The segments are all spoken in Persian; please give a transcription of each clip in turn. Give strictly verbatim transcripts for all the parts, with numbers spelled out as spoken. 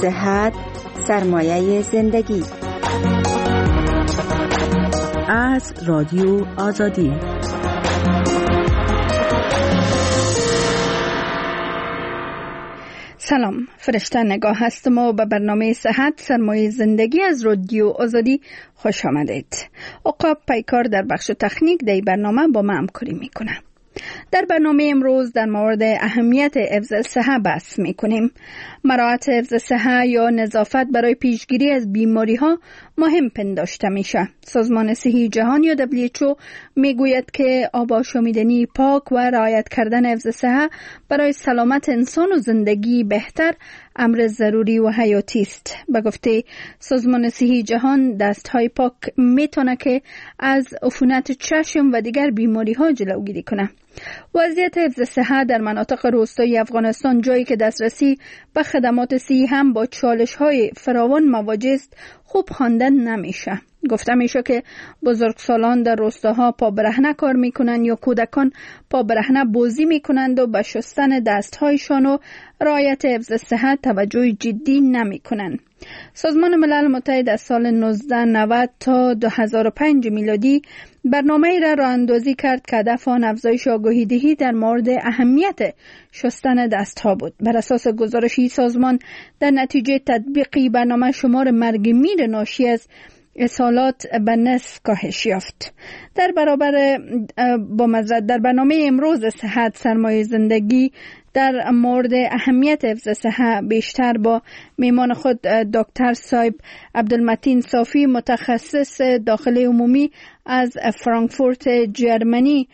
صحت سرمایه زندگی. از رادیو آزادی. سلام، فرشته نگاه هستم و به برنامه صحت سرمایه زندگی از رادیو آزادی خوش آمدید. عقاب پیکار در بخش تکنیک در برنامه با ما همکاری میکنه. در برنامه امروز در مورد اهمیت حفظ صحت بحث میکنیم. مراعات حفظ صحت یا نظافت برای پیشگیری از بیماری ها مهم پنداشته میشه. سازمان صحی جهان یا دبلیو اچ او میگوید که آب آشامیدنی پاک و رعایت کردن حفظ صحت برای سلامت انسان و زندگی بهتر امر ضروری و حیاتی است. به گفته سازمان صحی جهان دستهای پاک میتونه که از عفونت چشم و دیگر بیماری ها جلوگیری کنه. وضعیت حفظ صحت در مناطق روستایی افغانستان، جایی که دسترسی به خدمات صحی هم با چالش های فراوان مواجه است، خوب خواندن نمیشه. گفته میشه که بزرگسالان در روستاها پا برهنه کار میکنند یا کودکان پا برهنه بازی میکنند و به شستن دستهایشان و رعایت حفظ صحت توجه جدی نمیکنند. سازمان ملل متحد از سال نوزده نود تا دو هزار و پنج میلادی برنامه‌ای را راه اندازی کرد که هدف آن افزایش آگاهی دهی در مورد اهمیت شستن دستها بود. بر اساس گزارشی سازمان، در نتیجه تطبیقی برنامه شمار مرگ میر ناشی از اسهالات به نصف کاهش یافت. در برابر با مزرعه در برنامه امروز صحت سرمایه زندگی در مورد اهمیت حفظ صحت بیشتر با میمان خود دکتر صاحب عبدالمتین صافی، متخصص داخلی عمومی از فرانکفورت جرمنی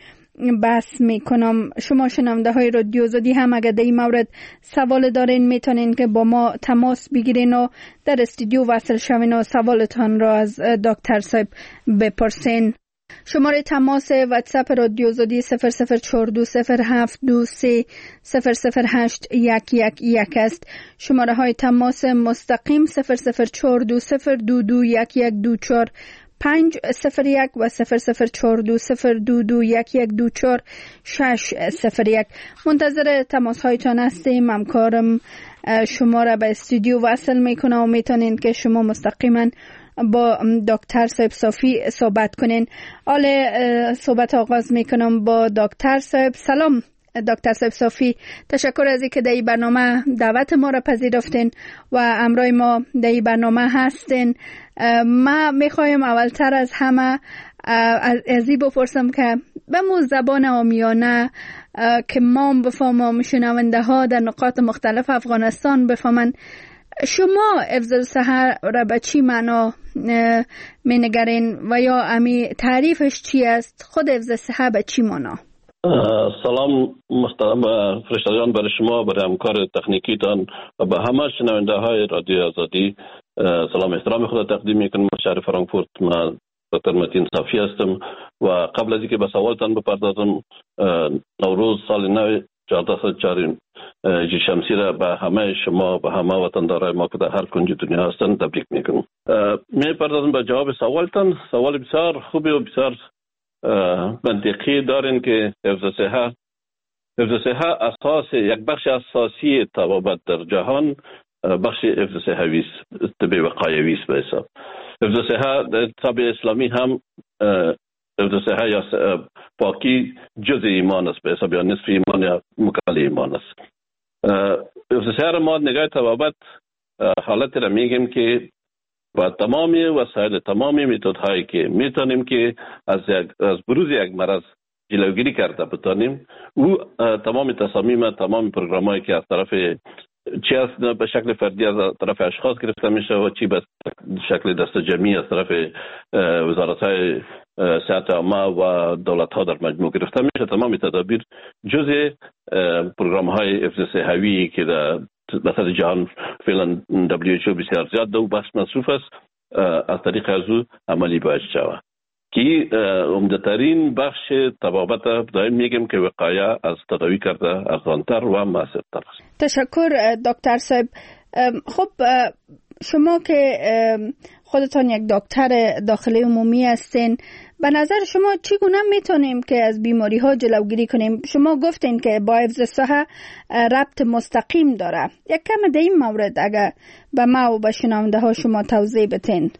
بحث میکنم. شما شنونده های رادیو آزادی هم اگر در این مورد سوال دارین میتونین که با ما تماس بگیرین و در استودیو وصل شوین و سوالتان را از دکتر صاحب بپرسین. شماره تماس واتساپ رادیو آزادی صفر صفر چهار دو صفر هفت دو سه صفر صفر هشت یک یک یک است. شماره های تماس مستقیم صفر صفر چهار دو صفر دو دو یک یک دو چهار پنج صفر یک و صفر صفر چهار دو صفر دو دو یک یک دو چهار شش صفر یک. منتظر تماس هایتان هستیم. همکارم شما را به استودیو وصل میکنه و میتونین که شما مستقیما با دکتر صاحب صافی صحبت کنین. حال صحبت آغاز میکنم با دکتر صاحب. سلام دکتر صاحب صافی، تشکر از اینکه در این برنامه دعوت ما را پذیرفتین و همراه ما در این برنامه هستین. ما میخوایم اولتر از همه از این بپرسم که به مو زبان عامیانه که ما بفهمم، شنونده ها در نقاط مختلف افغانستان بفهمن، شما حفظ صحت را به چی معنا مینگرین و یا امی تعریفش چی است؟ خود حفظ صحت به چی معنا؟ سلام محترم فرشته جان، برای شما، برای همکار تکنیکیتان و به همه شنونده های رادیو آزادی سلام احترام خود تقدیم میکنم. شهر فرانکفورت، من دکتر متین صافی هستم و قبل از اینکه به سوالتان بپردازم، نوروز سال نو چهارده چهار شمسی را به همه شما، به همه وطندارای ما که در هر کنج دنیا هستند تبریک میکنم. میپردازم به جواب سوالتان. سوال بسیار خوبی و بسیار منطقی دارین که حفظ صحت حفظ صحت اساس، یک بخش اساسی طبابت در جهان بخش حفظ صحت است، طب وقایوی است. به حساب حفظ صحت در طب اسلامی هم حفظ صحت یا پاکی جز ایمان است، به حساب یا نصف ایمان یا مکمل ایمان است. حفظ صحت ما نگاه طبابت حالت را میگیم که و تمامی وسایل، تمامی متد هایی که میتونیم که از یک از بروز یک مرض جلوگیری کرده بتانیم، او تمام تصامیم، تمام پروگرام هایی که از طرف چی از به شکل فردی از طرف اشخاص گرفته میشه و چی به شکل دست جمعی از طرف وزارت های صحت عامه و دولت ها در مجموع گرفته میشه، تمام تدابیر جزء پروگرام های حفظ صحوی که در مثلا جهان فعلا دبلیو اچ او بسیار زیاد دو بخش مصروف است، از طریق از او عملی باید شود که عمده‌ترین بخش طبابت دائم میگیم که وقایه از تداوی کرده ارزان‌تر و مؤثرتر است. تشکر دکتر صاحب. خب شما که خودتان یک دکتر داخلی عمومی هستین، به نظر شما چگونه میتونیم که از بیماری ها جلوگیری کنیم؟ شما گفتین که با حفظ صحت ربط مستقیم داره. یک کم در این مورد اگر به ما و به شنونده ها شما توضیح بتین.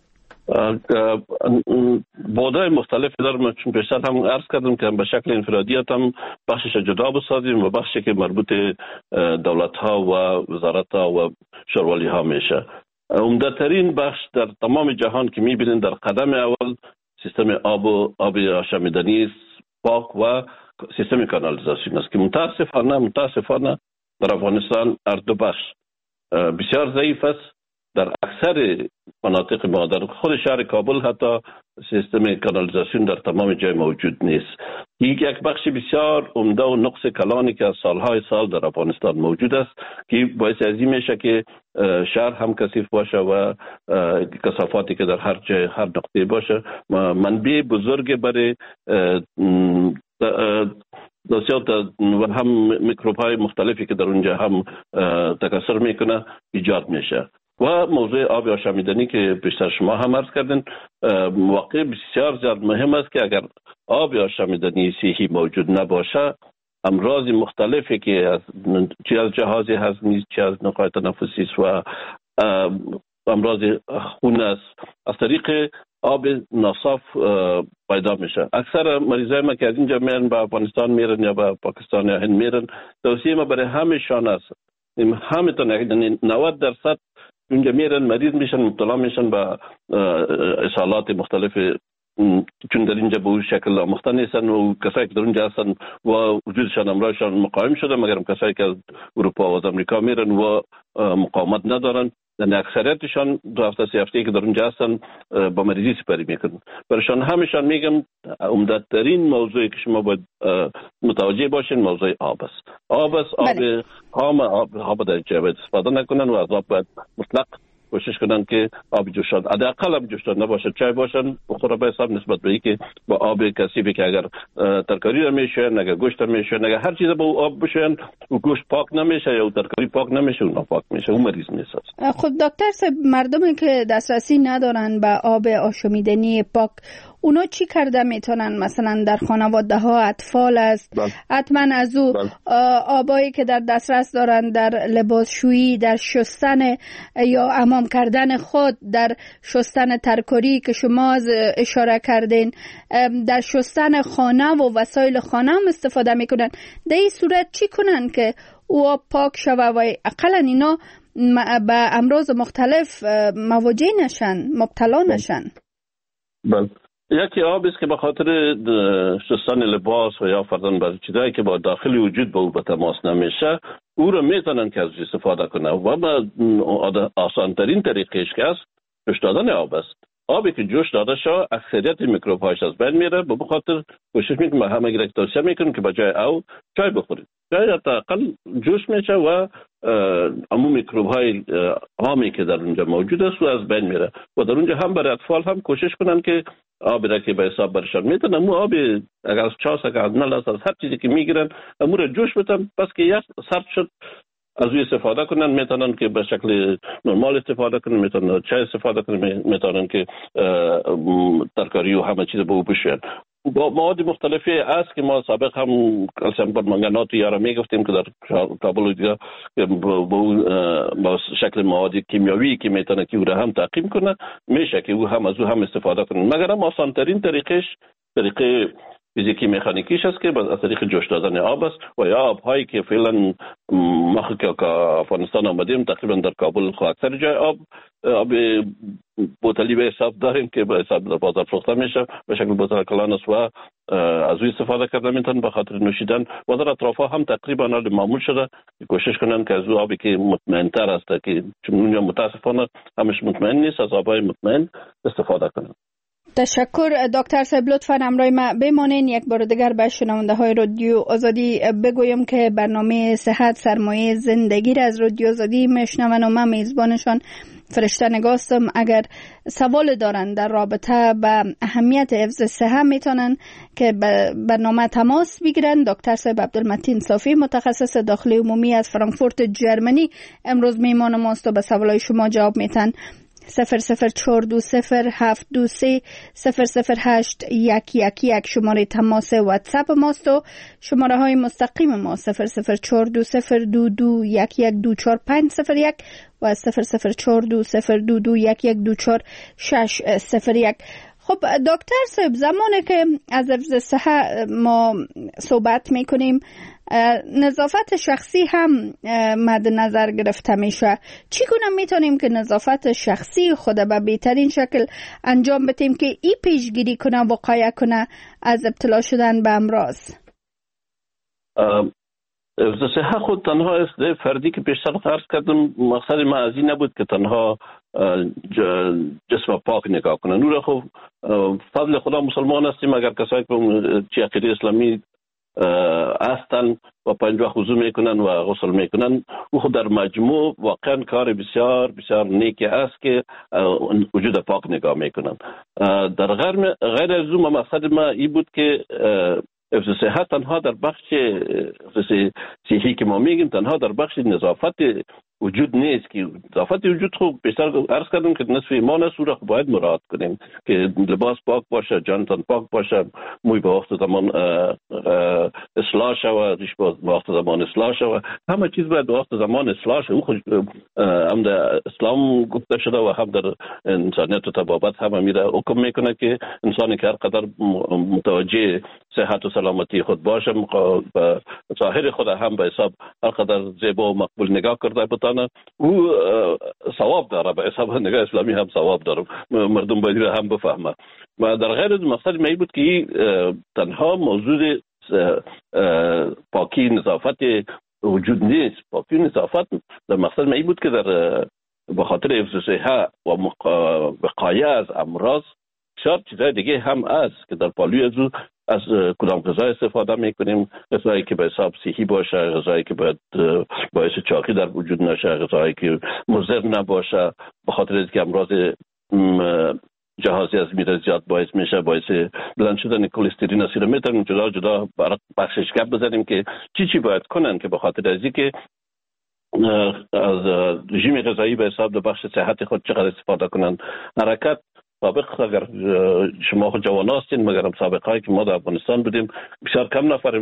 بودای مختلف دارم، چون پیشتر هم عرض کردم که به شکل انفرادیت هم بخشش جدا بسازیم و بخشی که مربوط دولت ها و وزارت ها و شوروالی ها میشه. عمده ترین بخش در تمام جهان که میبینین در قدم اول سیستم آب و آب آشامیدنی پاک و سیستم کانالیزاسیون است که متاسفانه متاسفانه در افغانستان هر دو بخش بسیار ضعیف است. در اکثر مناطق ما در خود شهر کابل حتی سیستم کانالیزاسیون در تمام جای موجود نیست. یک یک بخش بسیار عمده و نقص کلانی که از سالهای سال در افغانستان موجود است که باعث از این میشه که شهر هم کثیف باشه و کثافاتی که در هر جای هر نقطه باشه منبع بزرگ برای دستیات و هم میکروب های مختلفی که در اونجا هم تکثر میکنه ایجاد میشه. و موضوع آب آشامیدنی که بیشتر شما هم عرض کردین واقع بسیار زیاد مهم است که اگر آب آشامیدنی صحیحی موجود نباشه امراض مختلفی که از چه از جهاز هضمی چه از نقاط تنفسی و امراض خون است از طریق آب ناصاف پیدا میشه. اکثر مریضای ما که از اینجا میرن به افغانستان میرن یا به پاکستان یا هند میرن، توصیه ما برای همشان است همتون یعنی نود درصد اونجا میرن مریض میشن مبتلا میشن به اسهالات مختلف چون در اینجا به اون شکل آموخته نیستن و کسایی که در اونجا هستن و وجودشان امراضشان مقاوم شده، مگر کسایی که از اروپا و از امریکا میرن و مقاومت ندارن یعنی اکثریتشان دو هفته سه هفته که در اونجا هستن با مریضی سپری میکنن. برایشان همیشان میگم عمده ترین موضوعی که شما باید متوجه باشین موضوع آب است. آب است، آب خام، آب آب در جای باید استفاده نکنن و از آب باید مطلق کوشش کنن که آب جوشان حداقل آب جوشان نباشه، چای باشن بخوره به حساب نسبت به اینکه با آب کثیفی که اگر ترکاری رو میشه اگر گوشت میشه اگر هر چیز با آب بشن و گوشت پاک نمیشه یا ترکاری پاک نمیشه اون پاک میشه اون مریض میشه. خب دکتر صاحب مردمی که دسترسی ندارن به آب آشامیدنی پاک اونا چی کرده میتونن؟ مثلا در خانواده ها اطفال است حتما از او آبایی که در دسترس دارن در لباسشویی، در شستن یا حمام کردن خود، در شستن ترکاری که شما اشاره کردین، در شستن خانه و وسایل خانه هم استفاده میکنن. در این صورت چی کنن که او آب پاک شوه و اقلا اینا به امراض مختلف مواجه نشن، مبتلا نشن؟ بله، یکی آب است که به خاطر شستن لباس و یا فرضاً بعضی چیزایی که با داخلی وجود با او به تماس نمیشه او رو میتونن که از استفاده کنه و به آسان ترین طریقش که است جوش دادن آب است. آبی که جوش داده شد اکثریت میکروب هاش از بین میره، به خاطر کوشش میکنم همه گرک توصیه میکنم که بجای او چای بخورید. چای حداقل جوش میشه و عموم میکروب های عامی که در اونجا موجود است و از بین میره و در اونجا هم برای اطفال هم کوشش کنن که آبی را که به حساب برشان میتونن امو آبی اگر از چاس اگر از نل است از هر چیزی که میگیرن امو را جوش بدن پس که یک سرد شد از اوی استفاده کنن، میتونن که به شکل نرمال استفاده کنن، میتونن چای استفاده کنن، میتونن که ترکاری و همه چیز به او بشوین. با مواد مختلفی است که ما سابق هم کلسیم پرمنگانات یا را میگفتیم که در کابل دیگه با شکل مواد کیمیاوی که میتونه که او را هم تعقیم کنه میشه که او هم از او هم استفاده کنن، مگر هم آسان ترین طریقش طریقه فیزیکی مکانیکیش است که از طریق جوش دادن آب است و یا آب‌هایی که فعلا ما که افغانستان آمدیم تقریبا در کابل خو اکثر جای آب آب بوتلی به حساب داریم که به حساب در بازار فروخته میشه به شکل بوتل کلان است و از او استفاده کرده میتونن به خاطر نوشیدن و در اطرافها هم تقریبا حال معمول شده کوشش کنن که از او آبی که مطمئن تر است که چون اونجا متاسفانه همش مطمئن نیست از آبای مطمئن استفاده کنن. تشکر دکتر صاحب، لطفاً همراه ما بمانین. یک بار دیگر به شنونده های رادیو آزادی بگویم که برنامه صحت سرمایه زندگی را از رادیو آزادی میشنون و من میزبانشان فرشته نگاستم. اگر سوال دارن در رابطه با اهمیت حفظ صحت میتونن که برنامه تماس بگیرن. دکتر صاحب عبدالمتین صافی متخصص داخلی عمومی از فرانکفورت جرمنی امروز میهمان ماست و به سوالای شما جواب میتن. صفر صفر چهار دو صفر هفت دو سه صفر صفر هشت یک یک یک شماره تماس واتساپ ماست و شماره های مستقیم ما صفر صفر چهار دو صفر دو دو یک یک دو چهار پنج صفر یک و صفر صفر چهار دو صفر دو دو یک یک دو چهار شش صفر یک. خب دکتر صاحب، زمانی که از حفظ صحت ما صحبت میکنیم نظافت شخصی هم مد نظر گرفته میشه. چگونه میتونیم که نظافت شخصی خود به بهترین شکل انجام بدیم که ای پیشگیری کنه، وقایه کنه از ابتلا شدن به امراض؟ حفظ صحت خود تنها است فردی که پیشتر عرض کردم، مقصد ما از این نبود که تنها جسم پاک نگاه کنن. نور خب فضل خدا مسلمان هستیم، اگر کسایی که چی عقیده اسلامی هستن و پنج وقت وضو میکنن و غسل میکنن، او خود در مجموع واقعا کار بسیار بسیار نیکی است که وجود پاک نگاه میکنن. در غیر غیر از اون مقصد ما این بود که حفظ صحت تنها در بخش صحی که ما میگیم تنها در بخش نظافت وجود نیست، که نظافت وجود خوب بیشتر عرض کردم که نصف ایمان است، او را باید مراعات کنیم که لباس پاک باشه، جانتان پاک باشه، موی به وقت زمان اصلاح شود، ریش به وقت زمان اصلاح شود، همه چیز باید به وقت زمان اصلاح شود. او خود هم در اسلام گفته شده و هم در انسانیت و طبابت هم میره حکم میکنه که انسانی که هر قدر متوجه صحت و سلامتی خود باشه به ظاهر خود هم به حساب هر قدر زیبا و مقبول نگاه کرده بتانه، او ثواب داره، به حساب نگاه اسلامی هم ثواب داره، مردم باید هم بفهمه. و در غیر از مقصد می بود که تنها موضوع پاکی نظافت وجود نیست. پاکی نظافت در مقصد می بود که در به خاطر حفظ صحت و وقایه از امراض شاید چیزهای دیگه هم است که در پالوی از او از کدام غذا استفاده میکنیم، غذایی که به حساب صحی باشه، غذایی که باید باعث چاقی در وجود نشه، غذایی که مضر نباشه، به خاطر اینکه امراض جهازی از میره زیاد باعث میشه، باعث بلند شدن کلسترول است. میتونیم جدا جدا بخشش گپ بزنیم که چی چی باید کنن که به خاطر از اینکه از رژیم غذایی به حساب در بخش صحت خود چقدر استفاده کنن. حرکت سابق اگر شما خود جوان هستین، مگر سابق هایی که ما در افغانستان بودیم بسیار کم نفر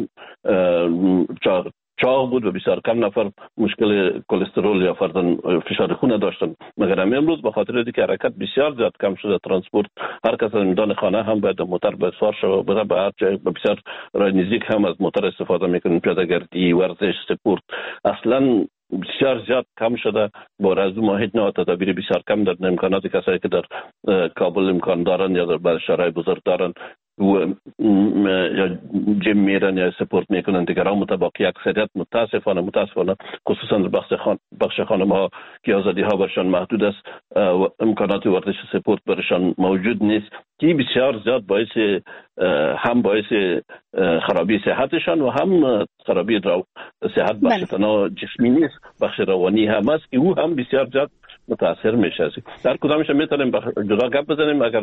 چاق بود و بسیار کم نفر مشکل کلسترول یا فرضاً فشار خون داشتن. مگر امروز به خاطر اینکه حرکت بسیار زیاد کم شده، ترانسپورت هر کس از میدان خانه هم باید موتور به سوار شود، بره به هر جای بسیار راه نزدیک هم از موتور استفاده میکنن، پیاده‌گردی، ورزش، سپورت اصلا بسیار زیاد کم شده. با رزو ما هیچ نوع تدابیر بسیار کم در امکانات کسایی که در کابل امکان دارن یا در بعض شهرهای بزرگ دارن و یا جیم میرن یا سپورت میکنن، دیگران متباقی اکثریت متاسفانه متاسفانه خصوصا در بخش خان بخش خانم ها که آزادی ها برشان محدود است و امکانات ورزش سپورت برشان موجود نیست، که بسیار زیاد باعث هم باعث خرابی صحتشان و هم خرابی صحت بخش تنها جسمی نیست، بخش روانی هم است که او هم بسیار زیاد متاثر میشه. در کدامش میتونیم جدا گپ بزنیم. اگر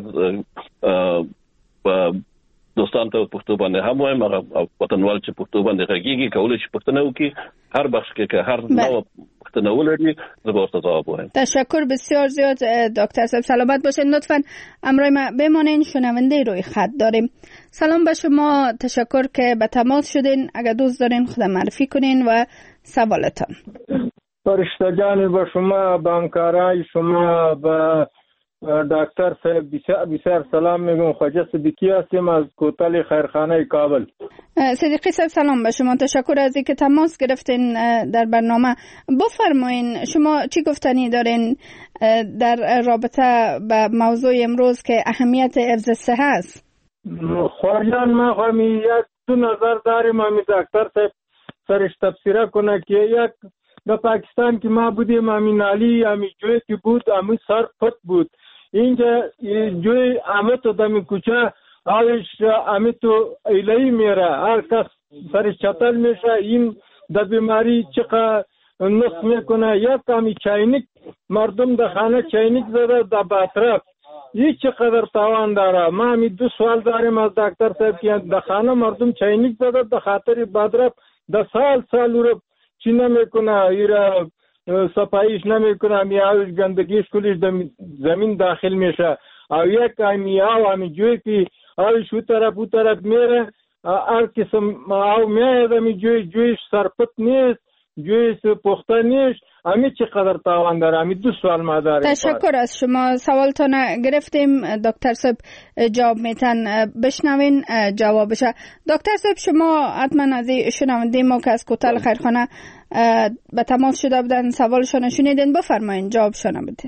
دوستان ته پښتو باندې هم وایم، هغه وطنوال چې پښتو باندې غږیږي کولای شي پښتنه وکړي، هر بخش کې که هر نوع پښتنه ولري زه به ورته ځواب وایم. تشکر بسیار زیاد دکتر صاحب، سلامت باشین. لطفاً همراه ما بمانین، شنونده روی خط داریم. سلام به شما، تشکر که به تماس شدین. اگر دوست دارین خود معرفی کنین و سوالتان. فرشته جان به شما، به همکارای شما، به دکتر صاحب بسیار بسیار سلام میگم. خواجه صدیقی هستم از کوتل خیرخانه کابل. صدیقی صاحب سلام به شما، تشکر از اینکه تماس گرفتین در برنامه. بفرمایین شما چی گفتنی دارین در رابطه با موضوع امروز که اهمیت حفظ صحت است؟ خواجان ما خواهی یک دو نظر داریم، همی دکتر صاحب سرش تفسیره کنه که یک در پاکستان که ما بودیم همی نالی همی جوی که بود همی سر پت بود، اینجا جوی همه تو دمی کوچه آوش همه تو ایلهی میره، هر کس سرش چطل میشه. این در بیماری چقدر نصف میکنه. یک همی چاینک مردم در خانه چاینک زده در باطرف، این چقدر تاوان داره. ما همی دو سوال داریم از دکتر صاحب که در خانه مردم چاینک زده در خاطر باطرف در سال سال رو چی نمیکنه، ایره صفاییش نمیکنه، میاوش گندگیش کلش زمین داخل میشه. او یک میاو همی جوی که آوش او طرف او طرف میره، هر قسم او میاید همی جوی جویش سرپت نیست، جویش پخته نیست. همی چقدر تاوان داره؟ همی دو سوال ما داریم. تشکر از شما. سوالتان گرفتیم دکتر صاحب جواب میتن بشنوین جوابشه. دکتر صاحب شما حتما از شنونده ما که از کوتاه خیرخانه به تماس شده بودن سوالشان شنیدین، بفرمایین جوابشان بدین.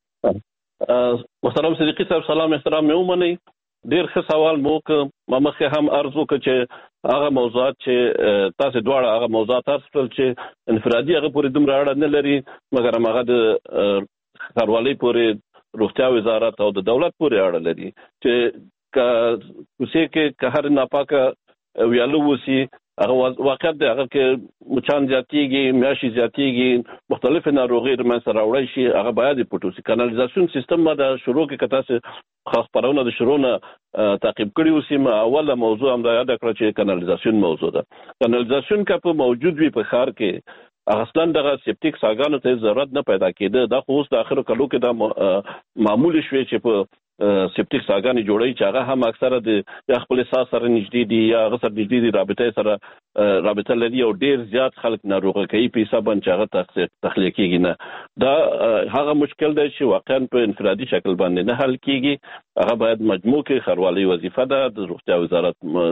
محترم صدیقی صاحب سلام احترام میومنی. ډیر ښه سوال مو که ما مخکې هم عرض وکړ چې هغه موضوعات چې تاسو دواړه هغه موضوعات عرض کړل چې انفرادي هغه پورې دومره اړه نه لري، مګر هغه د ښاروالۍ پورې، روغتیا وزارت او د دولت پورې اړه لري چې کوڅې کې که هر ناپاکه ویالو وسي، هغه واقعیت دی هغه کې مچان زیاتېږي، میاشتې زیاتېږي، مختلفې ناروغۍ رامنځته راوړی شي، هغه باید یې پټ وسي. کانالیزاسیون سیستم ما د شروع کې که تاسو خاص خپرونه د شروع نه تعقیب کړي اوسي، ما اوله موضوع هم دا یاده کړه چې کانالیزاسیون موضوع ده. کانالیزاسیون که په موجود وي په ښار کې، اصلا دغه سپټیک ساګانو ته ضرورت نه پیدا کېده. دا خو اوس د آخرو کلو کې دا معمول شوی چې په سپټیک ساګانې جوړوي چې هغه هم اکثره د یا خپل احساس سره نږدې دي یا هغه سره نږدې دي، رابطه سره رابطه لري او ډیر زیات خلک ناروغه کوي په حساب باندې هغه تخلیه کېږي. نه دا هغه مشکل دی چې واقعا په انفرادي شکل باندې نه حل کېږي. هغه باید مجموع کې ښاروالۍ وظیفه ده، د روغتیا وزارت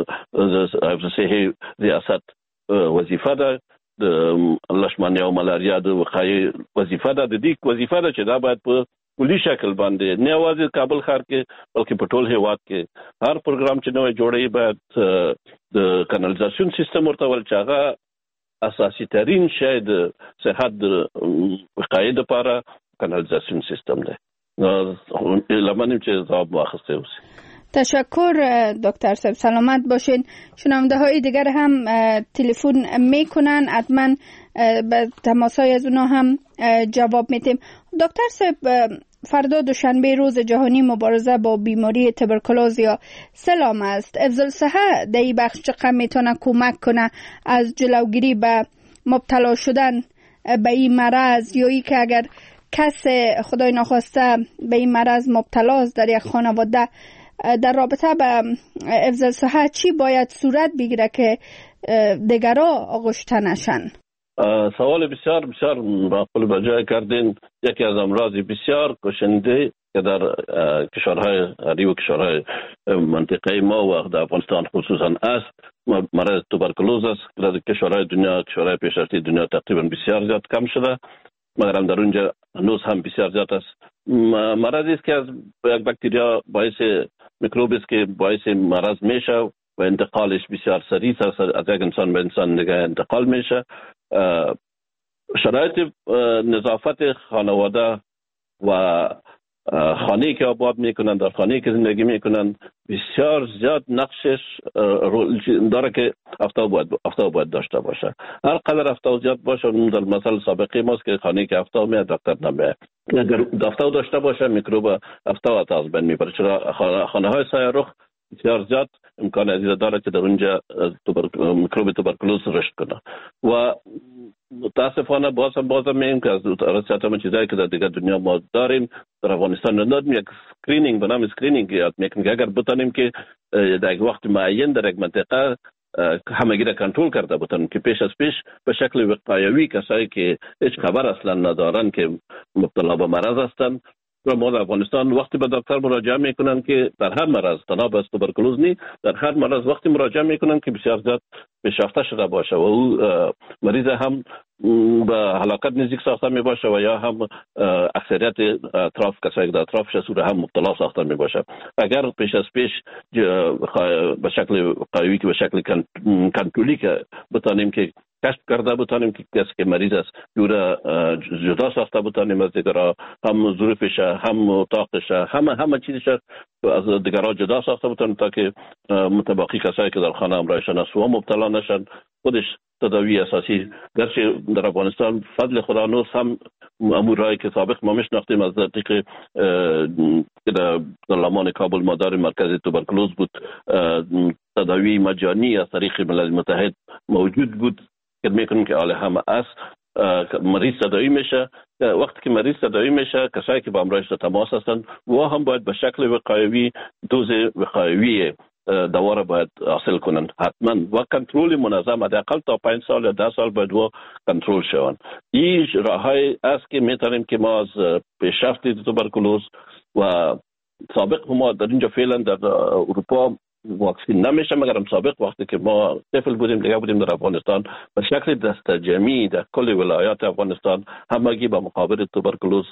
د صحي ریاست وظیفه ده، د لشمانیا او ملاریا د وقایې وظیفه ده. د دې وظیفه ده چې دا باید په کلی شکل باندې نه یوازې کابل ښار کې بلکې په ټول هیواد کې هر پروګرام چې نوی جوړوي باید د کانالیزاسیون سیستم ورته ول چې هغه اساسي ترین شی د صحت د وقایې لپاره کانالیزاسیون سیستم دی. لمنیم چې ځواب واخیسته اوسي. تشکر دکتر صاحب، سلامت باشین. شنونده های دیگر هم تلفن میکنن، حتما به تماسای از اونا هم جواب میتیم. دکتر صاحب فردا دوشنبه روز جهانی مبارزه با بیماری توبرکولوز یا سلام است. حفظ الصحه در این بخش چقدر میتونه کمک کنه از جلوگیری به مبتلا شدن به این مرض، یا ای که اگر کس خدای ناخواسته به این مرض مبتلاست در یک خانواده، در رابطه به حفظ الصحه چی باید صورت بگیره که دیگرها آغشته نشن؟ سوال بسیار بسیار معقول به جای کردین. یکی از امراض بسیار کشنده که در کشورهای عربی و کشورهای منطقه ما و در افغانستان خصوصا است مرض توبرکولوز است. در کشورهای دنیا، کشورهای پیشرفته دنیا تقریبا بسیار زیاد کم شده، مگر هم در اونجا هنوز هم بسیار زیاد است. مرضی است که از یک باکتریا باعث میکروب است که باعث مرض میشه و انتقالش بسیار سریع است، از یک انسان به انسان دیگه انتقال میشه. شرایط نظافت خانواده و خانه که آباد میکنن، در خانه که زندگی میکنن بسیار زیاد نقشش داره که آفتاب باید آفتاب باید داشته باشه. هر قدر آفتاب زیاد باشه، در مثال سابقه ماست که خانه که آفتاب میاد دکتر نمیاد. اگر آفتاب داشته باشه میکروب آفتاب از بین میبره، چرا خانه های سایه رخ بسیار زیاد امکان ازیده داره که در اونجا میکروب توبرکولوز رشد کنه. و متاسفانه باز هم باز هم میگیم که از رسیت همه چیزایی که در دیگر دنیا ما داریم در افغانستان نداریم. یک سکرینینگ به نام اسکرینینگ یاد میکنیم که اگر بتانیم که در یک وقت معین در یک منطقه همگی را کنترل کرده بتانیم که پیش از پیش به شکل وقایوی کسایی که هیچ خبر اصلا ندارن که مبتلا به مرض هستند و ما در افغانستان وقتی به دکتر مراجعه میکنن که در هر مرض، تنها به توبرکولوز نی، در هر مرض وقتی مراجعه میکنن که بسیار زیاد پیشرفته شده باشه و او مریض هم به هلاکت نزدیک ساخته می باشه و یا هم اکثریت اطراف کسایی که در اطرافش هستند هم مبتلا ساخته می باشه. اگر پیش از پیش به شکل قوی که به شکل کنترلی که بتانیم که کشف کرده بتانیم که کسی که مریض است جوره جدا ساخته بتانیم از دیگرها، هم ظروفش هم اتاقش همه همه چیزش از دیگرها جدا ساخته بتانیم تا که متباقی کسایی که در خانه همراهشان است و مبتلا نشن. خودش تداوی اساسی گرچه در افغانستان فضل خدا نوز هم امورایی که سابق ما میشناختیم از طریق در زمان کابل مدار مرکز توبرکولوز بود، تداوی مجانی از طریق ملل متحد موجود بود که میکنیم که حال همه است. مریض تداوی میشه. وقتی که مریض تداوی میشه کسایی که با امراض تماس هستند و هم باید به شکل وقایوی دوز وقایوی دوا را باید حاصل کنند حتما و کنترل منظم حداقل تا پنج سال یا ده سال باید و کنترل شوند. این راههای است که میتونیم که ما از پیشرفت توبرکلوز و سابق ما در اینجا فعلا در اروپا واکسین نمیشه، مگر هم سابق وقتی که ما طفل بودیم دیگه بودیم در افغانستان به شکل دست جمعی در کل ولایات افغانستان همگی با مقابل توبرکلوز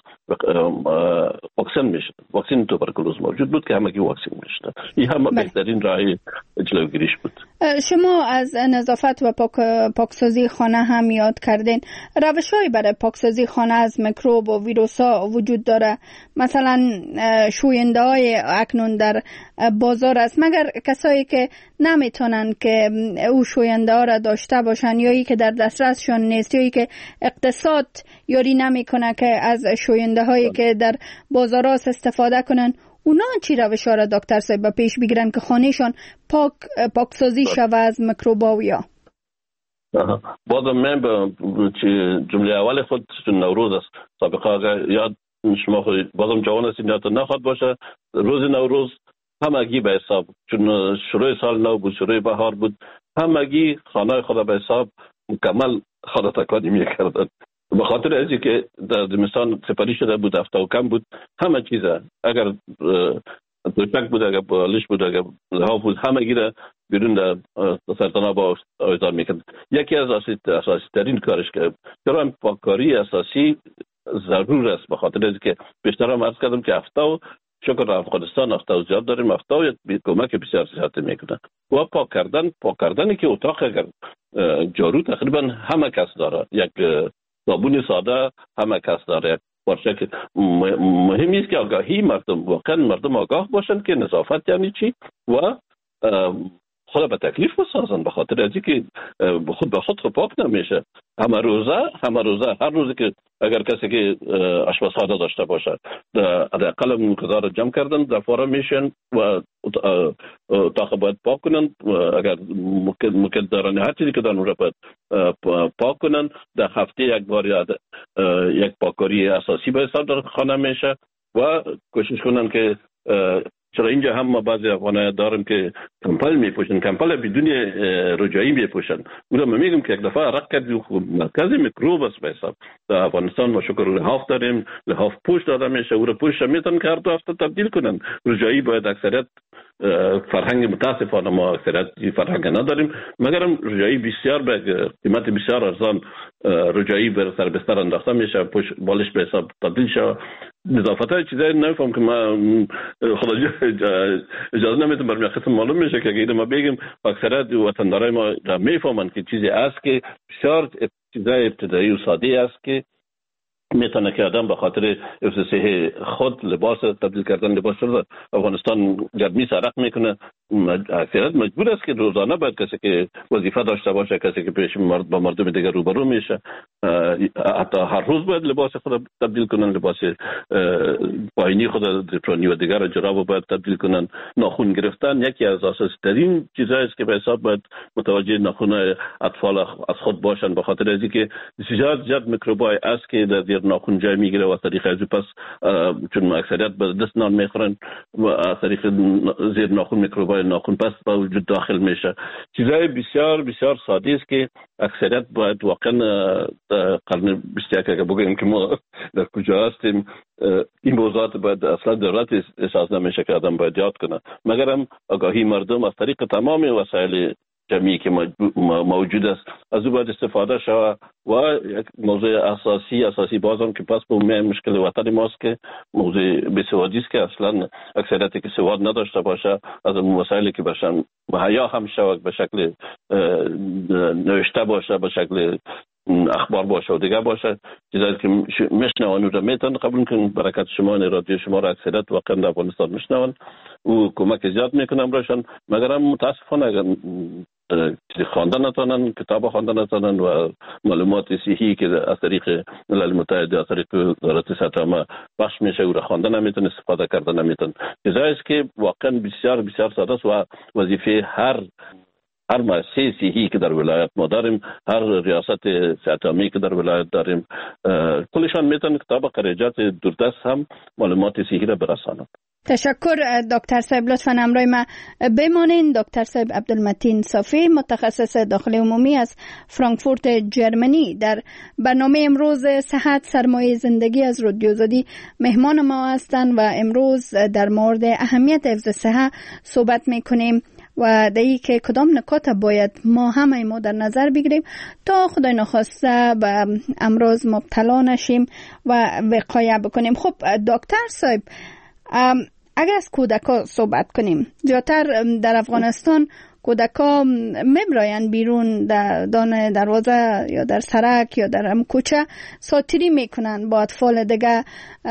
واکسن میشد. واکسن توبرکلوز موجود بود که همگی واکسن میشد. این هم بهترین راه جلوگیریش بود. شما از نظافت و پاک پاکسازی خانه هم یاد کردین. روش‌هایی برای پاکسازی خانه از میکروب و ویروس‌ها وجود داره. مثلا شوینده‌های اکنون در بازار است، مگر کسایی که نمیتونن که او شوینده ها را داشته باشن یا ای که در دسترسشون نیست یا ای که اقتصاد یاری نمیکنه که از شوینده هایی که در بازار است استفاده کنن، اونا چی روش ها را دکتر صاحب پیش بگیرن که خانهشون پاک پاکسازی شوه از میکروباویا؟ بازم من به جمله اول خود نوروز است. سابقا یاد شما خود بازم جوان هستید یادتون نخواد باشه روز نوروز همگی به حساب، چون شروع سال نو بود، شروع بهار بود، همگی خانه خود به حساب مکمل خانه تکانی میکردن. به خاطر ازی که در زمستان سپری شده بود، هفته و کم بود، همه چیزه اگر دوچک بود، اگر بالش بود، اگر لحاف بود، همگی را بیرون در سرطانه با آویزان میکرد. یکی از اساسی ترین کارش که چرا پاککاری اساسی ضرور است، به خاطر ازی که بیشتر هم عرض کردم که هفته و شکر افغانستان هفته و زیاد داریم، هفته و کمک بسیار زیاد میکنن. و پاک کردن پاک کردنی که اتاق اگر جارو تقریبا همه کس داره، یک صابون ساده همه کس داره. باشه که مهم است که آگاهی مردم، واقعا مردم آگاه باشن که نظافت یعنی چی و خود به تکلیف بسازن، به خاطر ازی که خود به خود پاک نمیشه. همه روزه همه روزه هر روزی که اگر کسی که آشپزخانه داشته باشه در اقل مقدار جمع کردن در فارم میشن و اتاق باید پاک کنن. اگر ممکن دارن هر چیزی که دارن رو باید پاک کنن. در هفته یک بار یا یک پاککاری اساسی به حساب در خانه میشه و کوشش کنن که چرا اینجا هم ما بعضی افغان‌ها داریم که کمپل میپوشن، کمپل بدون رجایی میپوشن. اونم میگم که یک دفعه رق کردی مرکز میکروب است به حساب. در افغانستان ما شکر لحاف داریم، لحاف پوش داده میشه، او رو پوش میتونن که هر دو هفته تبدیل کنن. رجایی باید اکثریت فرهنگ متاسفانه ما اکثریت فرهنگ نداریم، مگرم رجایی بسیار به قیمت بسیار ارزان رجایی بر سر بستر انداخته میشه، پوش بالش به حساب تبدیل شه. نظافت های چیزایی نمیفهم که ما خدا اجازه نمیتونم برمی خصم معلوم میشه که اگه ما بگیم اکثریت وطندارای ما میفهمن که چیزی است که بسیار چیزای ابتدایی و ساده است که میتونه که آدم به خاطر حفظ صحت خود لباس تبدیل کردن لباس شده. افغانستان گرمی سرق میکنه، اکثریت مجبور است که روزانه باید کسی که وظیفه داشته باشه، کسی که پیش مرد با مردم دیگر روبرو میشه، حتی هر روز باید لباس خود تبدیل کنن، لباس پایینی خود درپرانی و دیگر جراب باید تبدیل کنن. ناخن گرفتن یکی از اساسی ترین چیزایی است که به حساب باید متوجه ناخن اطفال از خود باشن، به خاطر از اینکه زیاد زیاد میکروبای است که در ناخن جای میگیره و از طریق از پس چون اکثریت به دست نان میخورن و از طریق زیر ناخن میکروبای ناخن پس به وجود داخل میشه. چیزای بسیار بسیار ساده است که اکثریت باید واقعا قرن بیست و یک اگه بگیم که ما در کجا هستیم این موضوعات باید اصلا دولت احساس نمیشه که آدم باید یاد کنه، مگرم آگاهی مردم از طریق تمام وسایل جمعی که موجود است از او باید استفاده شود. و یک موضوع اساسی اساسی بازم که پس به مشکل وطن ماست که موضوع بیسوادی است که اصلا اکثریتی که سواد نداشته باشه از اون مسائلی که باشن مهیا هم شود به شکل نوشته باشه، به شکل اخبار باشه و دیگه باشه، چیزایی که میشنون رو میتون قبول کنن. برکت شما رادیو شما را اکثریت واقعا در افغانستان میشنون و کمک زیاد میکنم براشون، مگرم متاسفانه اگر چیزی خواندن نتونن، کتاب خواندن نتونن و معلومات صحیحی که از طریق ملل متحد از طریق وزارت صحت عامه بخش میشه او را خواندن نمیتون، استفاده کردن نمیتون. چیزایی است که واقعا بسیار بسیار ساده است و وظیفه هر هر مؤسسه صحی که در ولایت ما داریم، هر ریاست صحت عامه که در ولایت داریم، کلشان میتونن که طبق خارجات دوردست هم معلومات صحی را برسانند. تشکر دکتر صاحب، لطفاً همراه ما بمانین. دکتر صاحب عبدالمتین صافی، متخصص داخلی عمومی از فرانکفورت جرمنی، در برنامه امروز صحت سرمایه زندگی از رادیو آزادی مهمان ما هستند و امروز در مورد اهمیت حفظ صحت صحبت میکنیم و دایی که کدام نکات باید ما همه ما در نظر بگیریم تا خدای نخواسته به امراض مبتلا نشیم و وقایه بکنیم. خب دکتر صاحب، اگر از کودکا صحبت کنیم، زیادتر در افغانستان کودکا میبراین بیرون در دان دروازه یا در سرک یا در هم کوچه ساتیری میکنن با اطفال دیگه،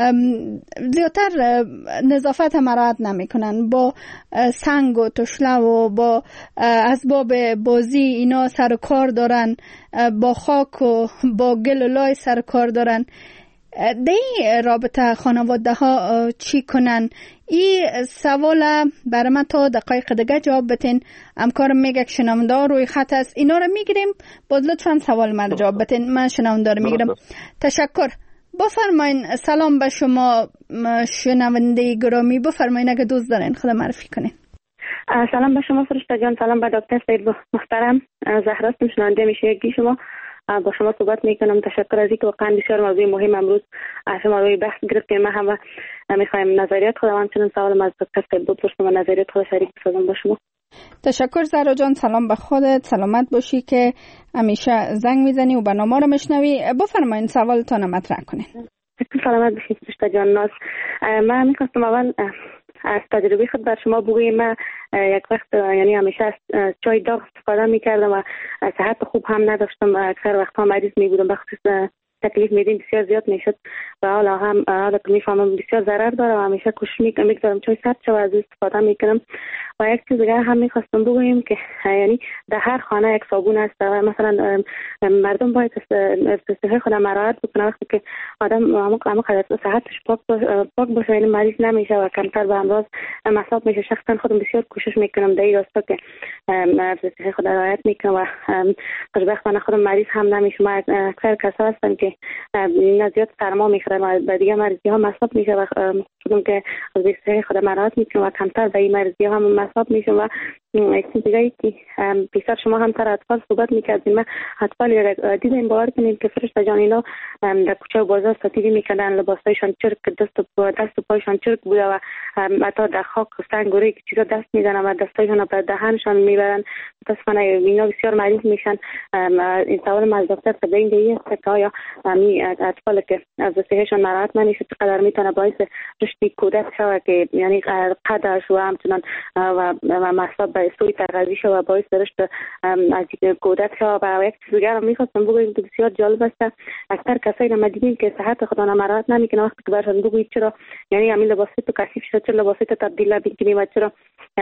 زیادتر نظافت هم رعایت نمیکنن، با سنگ و تشله و با اسباب بازی اینا سر کار دارن، با خاک و با گل و لای سر کار دارن. دی رابطه خانواده ها چی کنن؟ این سوال برای من تا دقایق دیگه جواب بتین. همکارم میگه که شنونده روی خط است، اینا رو میگیریم، باز لطفا سوال من جواب بتین. من شنونده رو میگیرم. تشکر. بفرمایین. سلام به شما شنونده گرامی، بفرمایین اگه دوست دارین خدا معرفی کنین. سلام به شما فرشته جان، سلام به دکتر سید محترم. زهرا هستم، شنونده میشگی شما، با شما صحبت میکنم. تشکر از اینکه واقعا بسیار موضوع مهم امروز شما روی بحث گرفتیم. ما هم میخوایم نظریات خودم همچنین سوالم از دکتر سید بپرسم و نظریات خود شریک بسازم با شما. تشکر زهرا جان، سلام به خودت، سلامت باشی که همیشه زنگ میزنی و برنامه رو میشنوی. بفرمایید سوالتان مطرح کنین. سلامت باشید فرشته جان. ناز من میخواستم اول از تجربه خود بر شما بگویم. من یک وقت یعنی همیشه از چای داغ استفاده میکردم و صحت خوب هم نداشتم، اکثر وقتها مریض میبودم، بخصوص تکلیف میدیم بسیار زیاد میشد و حالا هم حالا که میفهمم بسیار ضرر داره و همیشه کوشش میکنم چای سرد شه و از استفاده میکنم. و یک چیز دیگه هم میخواستم بگویم که یعنی در هر خانه یک صابون است و مثلا مردم باید صحت خود مراعات بکنه. وقتی که آدم عمق صحتش پاک پاک باشه یعنی مریض نمیشه و کمتر به امراض مصاب میشه. شخصا خودم بسیار کوشش میکنم در این راستا که صحت خود رعایت میکنم و خوشبختانه خودم مریض هم نمیشم. اکثر کسا هستن که اینا زیاد سرما میخورن و دیگه مریضی ها مصاب میشه و خودم که از صحت خود مراعات میکنم و کمتر به این مریضی ها هم مصاب میشم. و یک چیز دیگه ای که بیشتر شما هم سر اطفال صحبت میکردیم، من اطفال دیدیم باور کنید که فرشته جان اینا در کوچه و بازار ساتیری میکردن، لباسایشان چرک، دست و دست و پایشان چرک بوده و حتی در خاک و سنگ و ریگ چیزا دست میزنن و دستایشان به دهنشان میبرن. متاسفانه اینا بسیار مریض میشن. این سوال من از دکتر به این دیگه است که آیا اطفال که از صحتشان مراعات نمیشه چقدر میتونه باعث رشد کودک شوه که یعنی قدش و همچنان و مصاب به سوی تغذیه شوه و باعث رشد از کودک شوه. و یک چیز دیگر هم میخواستم بگویم که بسیار جالب است، اکثر کسایی رو ما دیدیم که صحت خود را مراعات نمیکنه. وقتی که برشان بگویید چرا یعنی همین لباسی تو کثیف شد، چرا لباسی تو تبدیل نمیکنی و چرا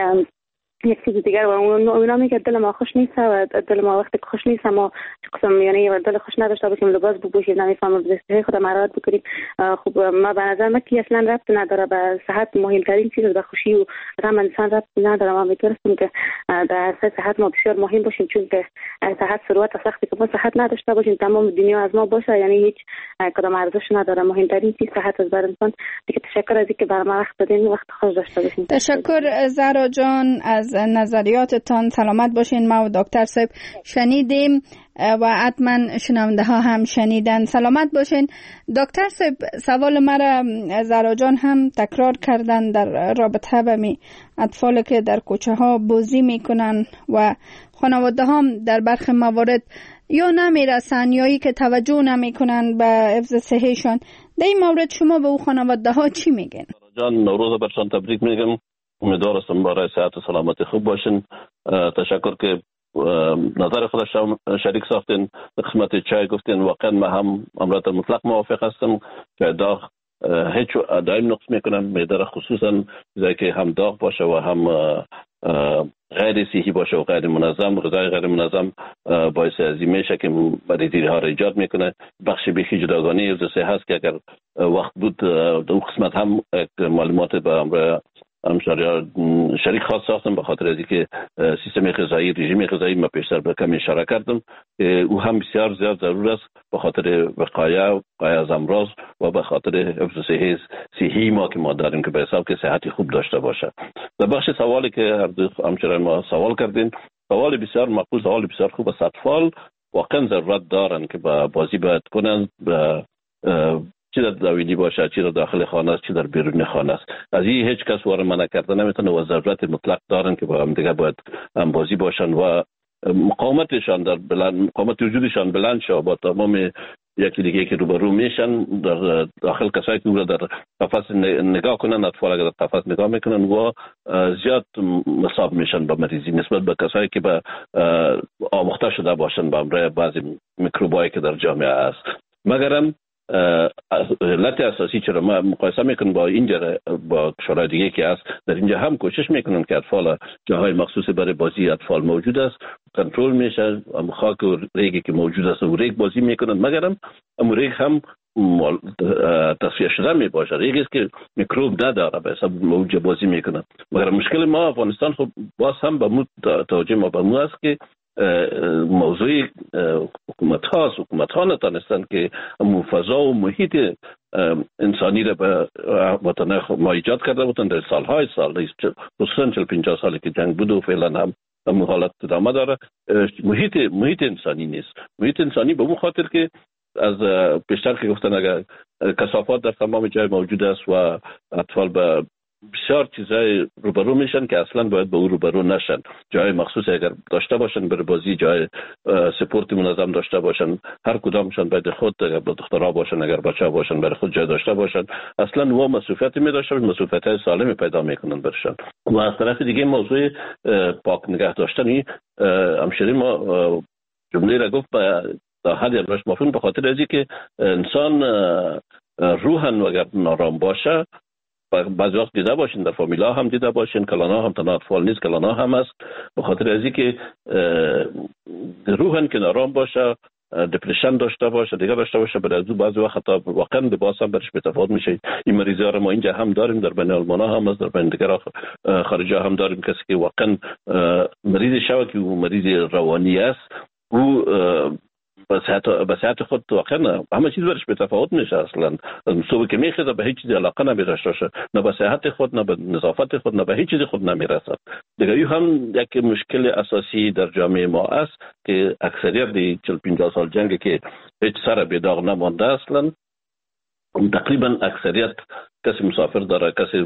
یک چیز دیگر و اونا میگه دل ما خوش نیست و دل ما وقتی خوش نیست ما قسم یعنی دل خوش نداشته باشیم لباس بپوشیم نمیفهمم به خود مراعات بکنیم. خب ما به نظر من که اصلا ربط نداره به صحت. مهمترین چیز به خوشی و غم انسان ربط نداره. ما میتونستیم که در صحت ما بسیار مهم باشیم، چون که صحت ثروت است. وقتی که ما صحت نداشته باشیم تمام دنیا از ما باشه یعنی هیچ کدام ارزش نداره. مهمترین چیز صحت است برای انسان. دیگه تشکر از اینکه برام وقت دادین، وقت خوش داشته باشین. تشکر زهرا جان از نظریاتتان. سلامت باشین. ما و دکتر صاحب شنیدیم و حتما شنونده ها هم شنیدن. سلامت باشین. دکتر صاحب سوال مرا زهرا جان هم تکرار کردن در رابطه با می اطفال که در کوچه ها بازی میکنن و خانواده هم در برخی موارد یا نمیرسن یا ای که توجه نمیکنن به حفظ صحتشان. در این مورد شما به او خانواده ها چی میگن؟ جان نوروز برشان تبریک میگم. امیدوار هستم برای صحت و سلامتی خوب باشین. تشکر که نظر خودش شریک ساختین. قسمت چای گفتین واقعا ما هم امرات مطلق موافق هستم که داغ هیچ دائم نقص میکنم. میداره خصوصا زایی که هم داغ باشه و هم غیر صحی باشه و غیر منظم. غذای غیر منظم باعث ازی میشه که مریضی ها را ایجاد میکنه. بخش بیخی جداگانه حفظ صحت هست که اگر وقت بود دو قسمت هم معلومات به امر همشهری شریک خاص ساختم به خاطر از اینکه سیستم غذایی، رژیم غذایی ما پیشتر به کمی اشاره کردم، او هم بسیار زیاد ضرور است به خاطر وقایه وقایه از امراض و به خاطر حفظ صحی صحی ما که ما داریم که به حساب که صحتی خوب داشته باشه. در بخش سوالی که هر دو همچنان ما سوال کردین، سوال بسیار مقبول، سوال بسیار خوب است. اطفال واقعا ضرورت دارن که با بازی باید کنن، چی در داویدی باشه، چی در داخل خانه است، چی در بیرون خانه است. از این هیچ کس وارد منع کرده نمیتونه و ضرورت مطلق دارن که با هم دیگه باید هم بازی باشن و مقاومتشان در بلند، مقاومت وجودشان بلند شه با تمام یکی دیگه که روبرو میشن. در داخل کسایی که او در قفس نگاه کنن، اطفال اگر در قفس نگاه میکنن و زیاد مصاب میشن به مریضی نسبت به کسایی که به آموخته شده باشن به امر بعضی میکروبایی که در جامعه است. مگرم علت اساسی چرا ما مقایسه میکنیم با اینجا با کشورهای دیگه که است، در اینجا هم کوشش میکنن که اطفال جاهای مخصوص برای بازی اطفال موجود است، کنترل میشه، هم خاک و ریگی که موجود است و ریگ بازی میکنن، مگرم هم ریگ هم تصفیه شده می باشه، ریگی است که میکروب نداره به حساب موجود بازی میکنن. مگر مشکل ما افغانستان خب باز هم به مو توجه ما به مو است که موضوع حکومت هاست. حکومت ها نتانستند که فضا و محیط انسانی را به وطن ما ایجاد کرده بودند در سالهای سال، خصوصا چهل پنجاه سالی که جنگ بود و فعلا هم هم حالت ادامه داره. محیط محیط انسانی نیست. محیط انسانی به اون خاطر که از پیشتر که گفتن اگر کثافات در تمام جای موجود است و اطفال به بسیار چیزای روبرو میشن که اصلا باید به او روبرو نشن. جای مخصوص اگر داشته باشن برای بازی، جای سپورت منظم داشته باشن، هر کدامشان باید خود اگر با دخترها باشن اگر بچه باشن برای خود جای داشته باشن، اصلا و مسئولیت می داشته باشن، مسئولیت سالمی پیدا میکنن برشان. و از طرف دیگه موضوع پاک نگه داشتن، همشهری ما جمله را گفت در حد یادداشت مفهوم به خاطر از اینکه انسان روحن و اگر نارام باشه، بعضی وقت دیده باشین در فامیلا هم دیده باشین، کلانا هم تنها اطفال نیست، کلانا هم است، به خاطر از اینکه روحن که نارام باشه، دپرشن داشته باشه، دیگه داشته باشه، برای از بعضی وقت حتی واقعا لباس هم برش بتفاوت میشه. این مریضی ها رو ما اینجا هم داریم، در بین آلمان هم است، در بین دیگر خارجی هم داریم، کسی که واقعا مریض شوه که او مریض روانی است، او به صحت خود واقعا همه چیز برش به تفاوت میشه. اصلا صبح که میخواد به هیچ چیزی علاقه نمیرسه، نه به صحت خود، نه به نظافت خود، نه به هیچ چیز خود نمیرسه. دیگه این هم یک مشکل اساسی در جامعه ما است که اکثریت دی چهل پنجاه سال جنگ که هیچ سر به داغ نمانده، اصلا تقریبا اکثریت کسی مسافر داره، کسی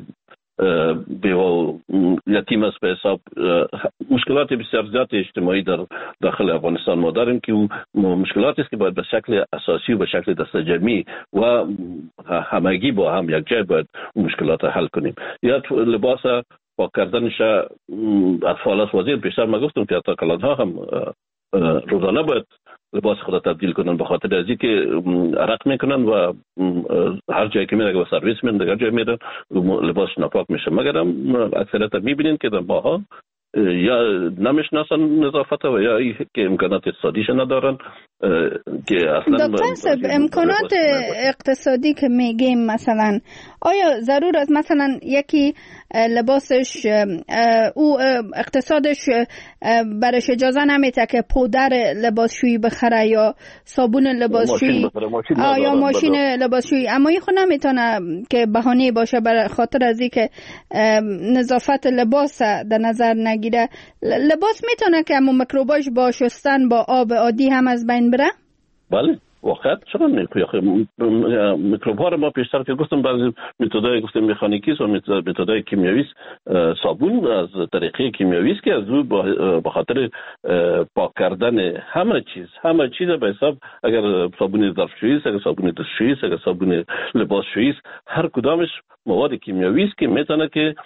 بیوه یتیم است به حساب. مشکلات بسیار زیاد اجتماعی در داخل افغانستان ما داریم که مشکلاتی است که باید به شکل اساسی و به شکل دسته جمعی و همگی با هم یک جای باید مشکلات حل کنیم. یا لباس پاک کردنش اطفال است. وزیر پیشتر ما گفتم که حتی کلانها هم روزانه باید لباس خود تبدیل کنن، به خاطر از اینکه عرق میکنن و هر جایی که میره به سرویس میرن، دیگر جای میرن لباس ناپاک میشه. مگر هم اکثریت میبینین که در ماها یا نمیشناسن نظافت و یا ای که امکانات اقتصادیش ندارن که اصلا دکتر صاحب امکانات اقتصادی که میگیم مثلا آیا ضرور است مثلا یکی لباسش او اقتصادش برش اجازه نمیده که پودر لباسشویی بخره یا صابون لباسشویی یا ماشین لباسشویی، اما این خود نمیتونه که بهانه باشه برای خاطر از اینکه نظافت لباس در نظر نگیره. لباس میتونه که همون میکروباش با شستن با آب عادی هم از بین بره؟ بله واقعا چرا نمیشه. میکروب ها رو ما پیشتر که گفتم بعضی متدای گفتم مکانیکی و متدای کیمیایی، صابون از طریقه کیمیایی است که از او به خاطر پاک کردن همه چیز همه چیز به حساب اگر صابون ظرفشویی است، اگر صابون دستشویی است، اگر صابون لباسشویی است، هر کدامش مواد کیمیایی است که میتونه که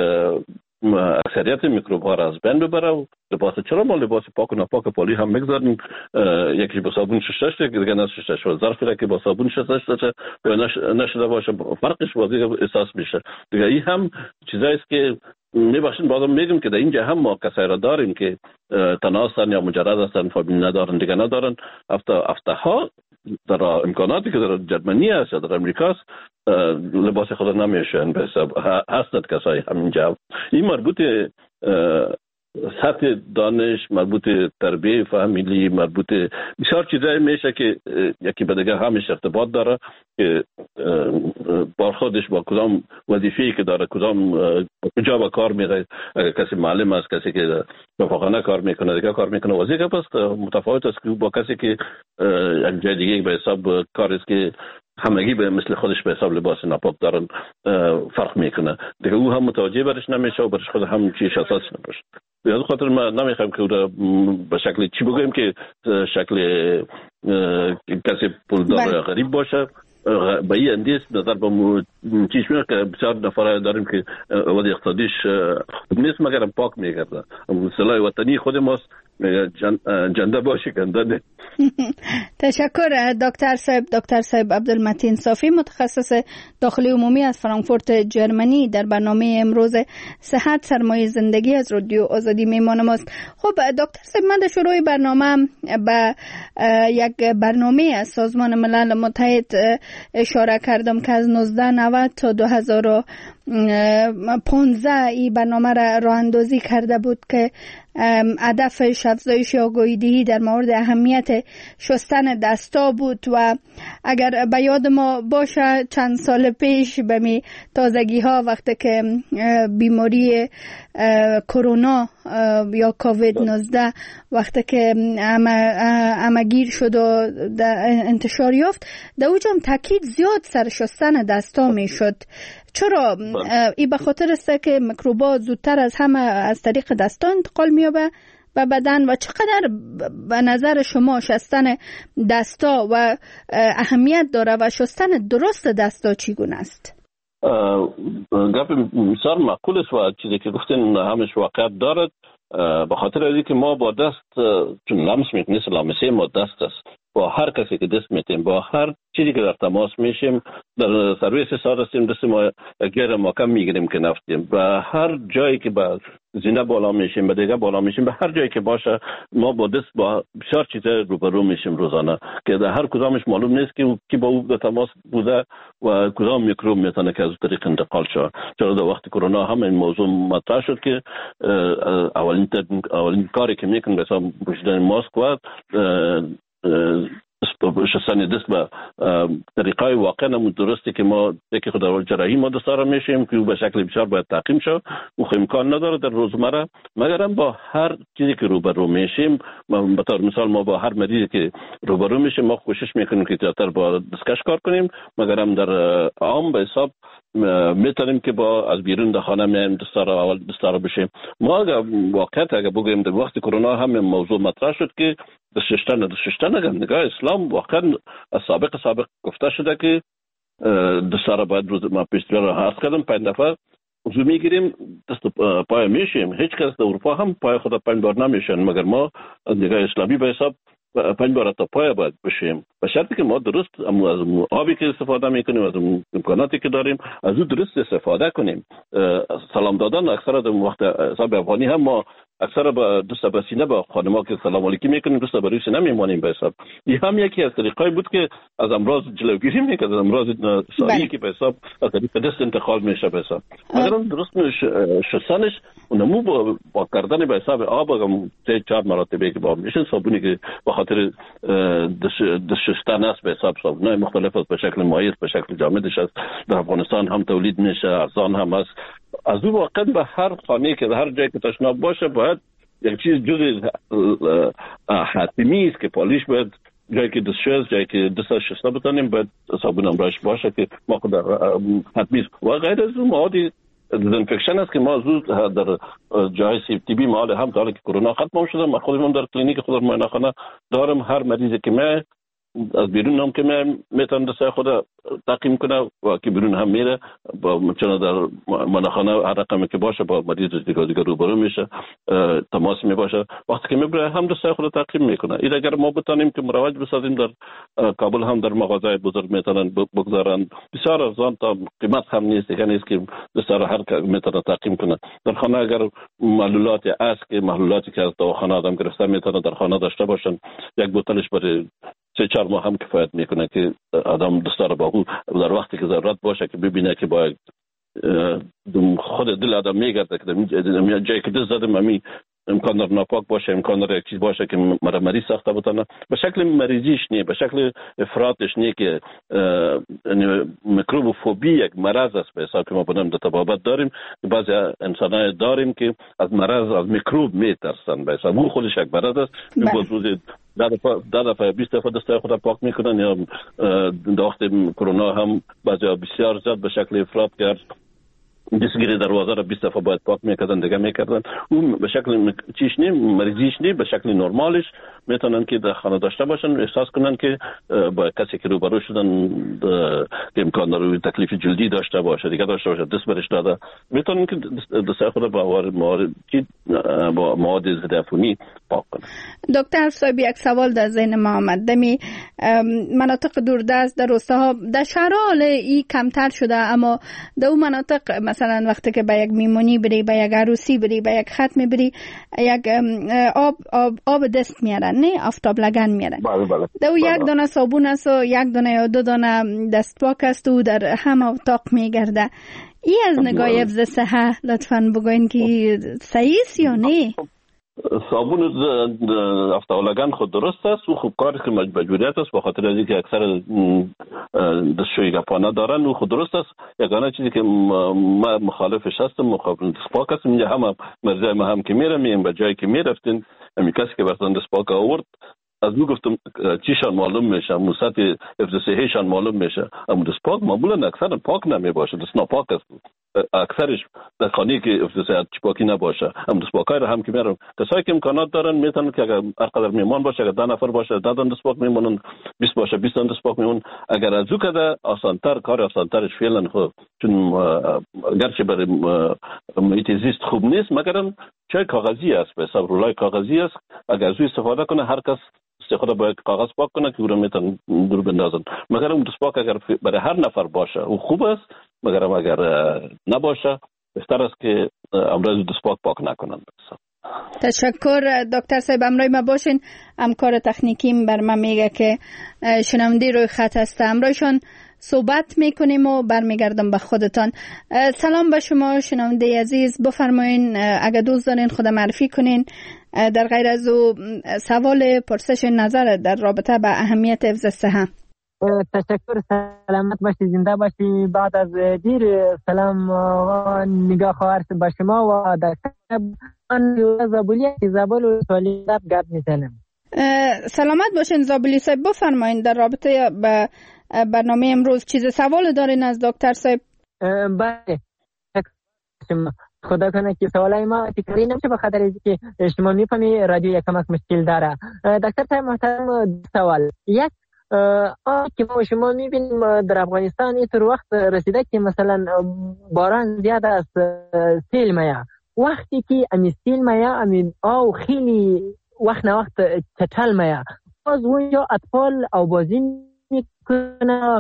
اکثریت میکروب ها را از بین ببره. و لباس چرا ما لباس پاک و ناپاک پالی هم میگذاریم، یکی با صابون شستش یکی دیگه نشستش و ظرفی را که با صابون شستش و نشده باشه فرقش واضح احساس میشه. دیگه این هم چیزایی است که میبخشین بازم میگم که در اینجا هم ما کسایی را داریم که تنها هستن یا مجرد هستن، فامیل ندارن، دیگه ندارن، هفته هفته ها در امکاناتی که در جرمنی هست یا در امریکا است لباس خود نمیشن به حساب هستند کسایی همینجا. این مربوط سطح دانش، مربوط تربیه فامیلی، مربوط بسیار چیزایی میشه که یکی به دیگه همش ارتباط داره که برخوردش با کدام وظیفه‌ای که داره، کدام کجا با کار میره. اگر کسی معلم است، کسی که شفاخانه کار میکنه دیگه کار میکنه وظیفه پس متفاوت است که با کسی که یک جای دیگه به حساب کار است که همگی به مثل خودش به حساب لباس ناپاک دارن فرق میکنه دیگه. او هم متوجه برش نمیشه و برش خود هم چیش اساس نمیشه. به از خاطر ما نمیخوایم که به شکل چی بگویم که شکل کسی پولدار غریب باشه. به این اندیس نظر به چیش میگه که بسیار نفره داریم که وضع اقتصادیش خوب نیست مگر پاک میگرده. اصطلاح وطنی خود ماست جنده باشه کنده نه. تشکر دکتر صاحب. دکتر صاحب عبدالمتین صافی، متخصص داخلی عمومی از فرانکفورت جرمنی، در برنامه امروز صحت سرمایه زندگی از رادیو آزادی میهمان ماست. خب دکتر صاحب، من در شروع برنامه به یک برنامه از سازمان ملل متحد اشاره کردم که از نوزده نود تا دو هزار و پانزده این برنامه را راه اندازی کرده بود که هدفش افزایش آگاهی دهی در مورد اهمیت شستن دستا بود. و اگر به یاد ما باشه چند سال پیش به می تازگی ها وقتی که بیماری کرونا یا کووید نوزده وقتی که همگیر شد و انتشار یافت، در اوج هم تاکید زیاد سر شستن دستا می شد. چرا؟ این به خاطر است که میکروبات زودتر از همه از طریق دستا انتقال می‌یابه به بدن. و چقدر به نظر شما شستن دستا و اهمیت داره و شستن درست دستا چگونه است؟ گپ بسیار معقول است و چیزی که گفتین همش واقعیت دارد. به خاطر از اینکه ما با دست چون لمس میکنیم، لمسه ما دست است. با هر کسی که دست میتیم، با هر چیزی که در تماس میشیم، در سرویس ساعت هستیم دست ما گیر ما کم میگیریم که نفتیم. و هر جایی که با زینه بالا میشیم، به دیگه بالا میشیم، به هر جایی که باشه ما با دست با بسیار چیزا روبرو میشیم روزانه که در هر کدامش معلوم نیست که کی با او در تماس بوده و کدام میکروب میتونه که از طریق انتقال شه. چرا در وقت کرونا هم این موضوع مطرح شد که اولین اولین کاری که میکنن مثلا پوشیدن ماسک و شستن دست به طریقای واقعا درستی که ما یکی خود در جراحی ما دستار میشیم که به شکل بسیار باید تعقیم شد و امکان نداره در روزمره. مگر با هر چیزی که روبرو میشیم، به طور مثال ما با هر مریضی که روبرو میشیم ما کوشش میکنیم که زیادتر با دستکش کار کنیم. مگر هم در عام به حساب میتونیم که با از بیرون در خانه میایم دستار اول دستار بشیم. ما اگر واقعیت اگر بگویم در وقت کرونا هم موضوع مطرح شد که دستشتن دستشتن اگر نگاه اسلام واقعا از سابق سابق گفته شده که دستار باید روز ما پیشتر را حرف کردم پنج دفعه وضو میگیریم دست پای میشیم. هیچ کس در اروپا هم پای خود پنج بار نمیشن، مگر ما از نگاه اسلامی به حساب پنج بار تا پای باید بشیم. به شرطی که ما درست از آبی که استفاده میکنیم، از امکاناتی که داریم از او درست استفاده کنیم. سلام دادن اکثر در وقت حساب افغانی هم ما اکثر با دوست به سینه با خانم‌ها که سلام علیکم میکنیم دوست به روی سینه میمونیم به حساب. این هم یکی از طریقای بود که از امراض جلوگیری میکرد، از امراض ساری که به حساب از طریق دست انتقال میشه به حساب. اگر درست شستنش اونمو با, با کردن به حساب آب هم سه چهار مرتبه که با میشه صابونی که به خاطر دست شستن است به حساب صابونای مختلف است، به شکل مایع به شکل جامدش است در افغانستان هم تولید میشه، ارزان هم است. از او واقعا به هر خانه که هر جایی که تشناب باشه باید یک چیز جز حتمی است که پالیش باید جایی که دست شست جایی که دست شسته بتانیم باید صابون امراش باشه که ما خود در حتمی است. و غیر از اون موادی دزینفکشن است که ما زود در جای سی بی مال هم داره که کرونا ختم شده. ما خودم در کلینیک خود معاینه‌خانه دارم، هر مریضی که ما از بیرون هم که من میتونم دستای خود تعقیم کنه و که بیرون هم میره با چون در معاینه‌خانه هر رقمی که باشه با مریض دیگه دیگه روبرو میشه، تماس می باشه. وقتی که میبره هم دستای خود تعقیم میکنه. این اگر ما بتونیم که مروج بسازیم در کابل هم در مغازه بزرگ میتونن بگذارن بسیار ارزان تا قیمت هم نیست دیگه نیست که دستای هر میتونه تعقیم کنه. در خانه اگر محلولاتی است که محلولاتی که از دواخانه آدم گرفته میتونه در خانه داشته باشن، یک بوتلش برای سه چهار ماه هم کفایت میکنه که آدم دستار با او در وقتی که ضرورت باشه که ببینه که باید خود دل آدم میگرده که در جایی که دست زدم امی امکان در ناپاک باشه، امکان در یک چیز باشه که مرا مریض ساخته بتانه. به شکل مریضیش نیه، به شکل افراطش نیه که میکروبوفوبی یک مرض است به حساب که ما بنام در طبابت داریم. بعضی انسانای داریم که از مرض از میکروب میترسن، به حساب او خودش یک مرض است. روزی ده دفعه ده دفعه بیست دفعه دستای خود پاک میکنن، یا در وقت کرونا هم بعضی بسیار زیاد به شکل افراط کرد، دستگیری دروازه را بیست دفعه باید پاک میکردن دیگه میکردن. اون به شکل چیش نی، مریضیش نی، به شکل نرمالش میتونن که در خانه داشته باشن، احساس کنن که با کسی که روبرو شدن امکان داره تکلیف جلدی داشته باشه، دیگه داشته باشه، دست برش داده، میتونن که دست خود با مواد با مواد ضد عفونی پاک کنن. دکتر صاحب، یک سوال در ذهن ما آمد. دمی مناطق دوردست در روستاها در شهرها ای کمتر شده، اما در اون مناطق مثلا وقتی که به یک میمونی بری، به یک عروسی بری، به یک ختم بری، یک آب آب, آب دست میارن، نه آفتاب لگن میارن. بله بله. دو یک دانه صابون است و یک دانه یا دو دانه دست پاک است و در همه اتاق میگرده. ای از نگاه حفظ صحه لطفاً بگوین که صحیح است یا نه؟ صابون آفتاب لگن خود درست است و خوب کاری که مجبوریت است، به خاطر از اینکه اکثر دستشویی گپانه دارن و خود درست است. یگانه چیزی که ما مخالفش هستم مخالف دست پاک است. اینجا همه مرزای ما هم که میرم میگم به جایی که میرفتین امی کسی که براتون دست پاک آورد از او گفتم چیشان معلوم میشه، موسط حفظ صحیشان معلوم میشه. اما دست پاک معمولا اکثر پاک نمی باشه، دست ناپاک است. اکثرش در خانه که حفظ صحت پاکی نباشه. اما دست پاکای رو هم که میرم کسایی که امکانات دارن میتونن که اگر هر قدر میمان باشه، اگر ده نفر باشه ده تا دست پاک میمونن، بیست باشه بیست تا دست پاک میمونن. اگر از او کده آسانتر کار آسانترش فعلا خود، چون گرچه برای محیط زیست خوب نیست مگرم چای کاغذی است، به حساب رولای کاغذی است. اگر از او استفاده کنه هر کس استفاده باید کاغذ پاک کنه که او رو میتونن دور بندازن. مگر اون دست پاک اگر برای هر نفر باشه او خوب است، مگر اگر نباشه بهتر است که امروز دست پاک پاک نکنن. تشکر دکتر صاحب. امروز ما باشین. همکار تکنیکیم بر من میگه که شنونده روی خط هست، امروزشان صحبت میکنیم و برمیگردم به خودتان. سلام به شما شنونده عزیز، بفرمایین اگر دوست دارین خود معرفی کنین، در غیر از او سوال پرسش نظر در رابطه با اهمیت حفظ صحه. تشکر، سلامت باشی، زنده باشی. بعد از دیر سلام نگاه خواهر به شما و در من زابولی زابل و سوالیت گپ میزنم. سلامت باشین زابلی صاحب، بفرمایین در رابطه با برنامه امروز چیز سوال دارین از دکتر صاحب؟ بله، خدا کنه که سوالای ما تکراری نمیشه به خاطر اینکه شما میفهمی رادیو یک کمک مشکل داره. دکتر صاحب محترم، سوال یک آه که ما شما میبینیم در افغانستان اینطور وقت رسیده که مثلا باران زیاد است، سیل میاد. وقتی که امی سیل میاد امی آو خیلی وقت نه وقت چتل میاد، باز اونجا اطفال او بازی میکنه.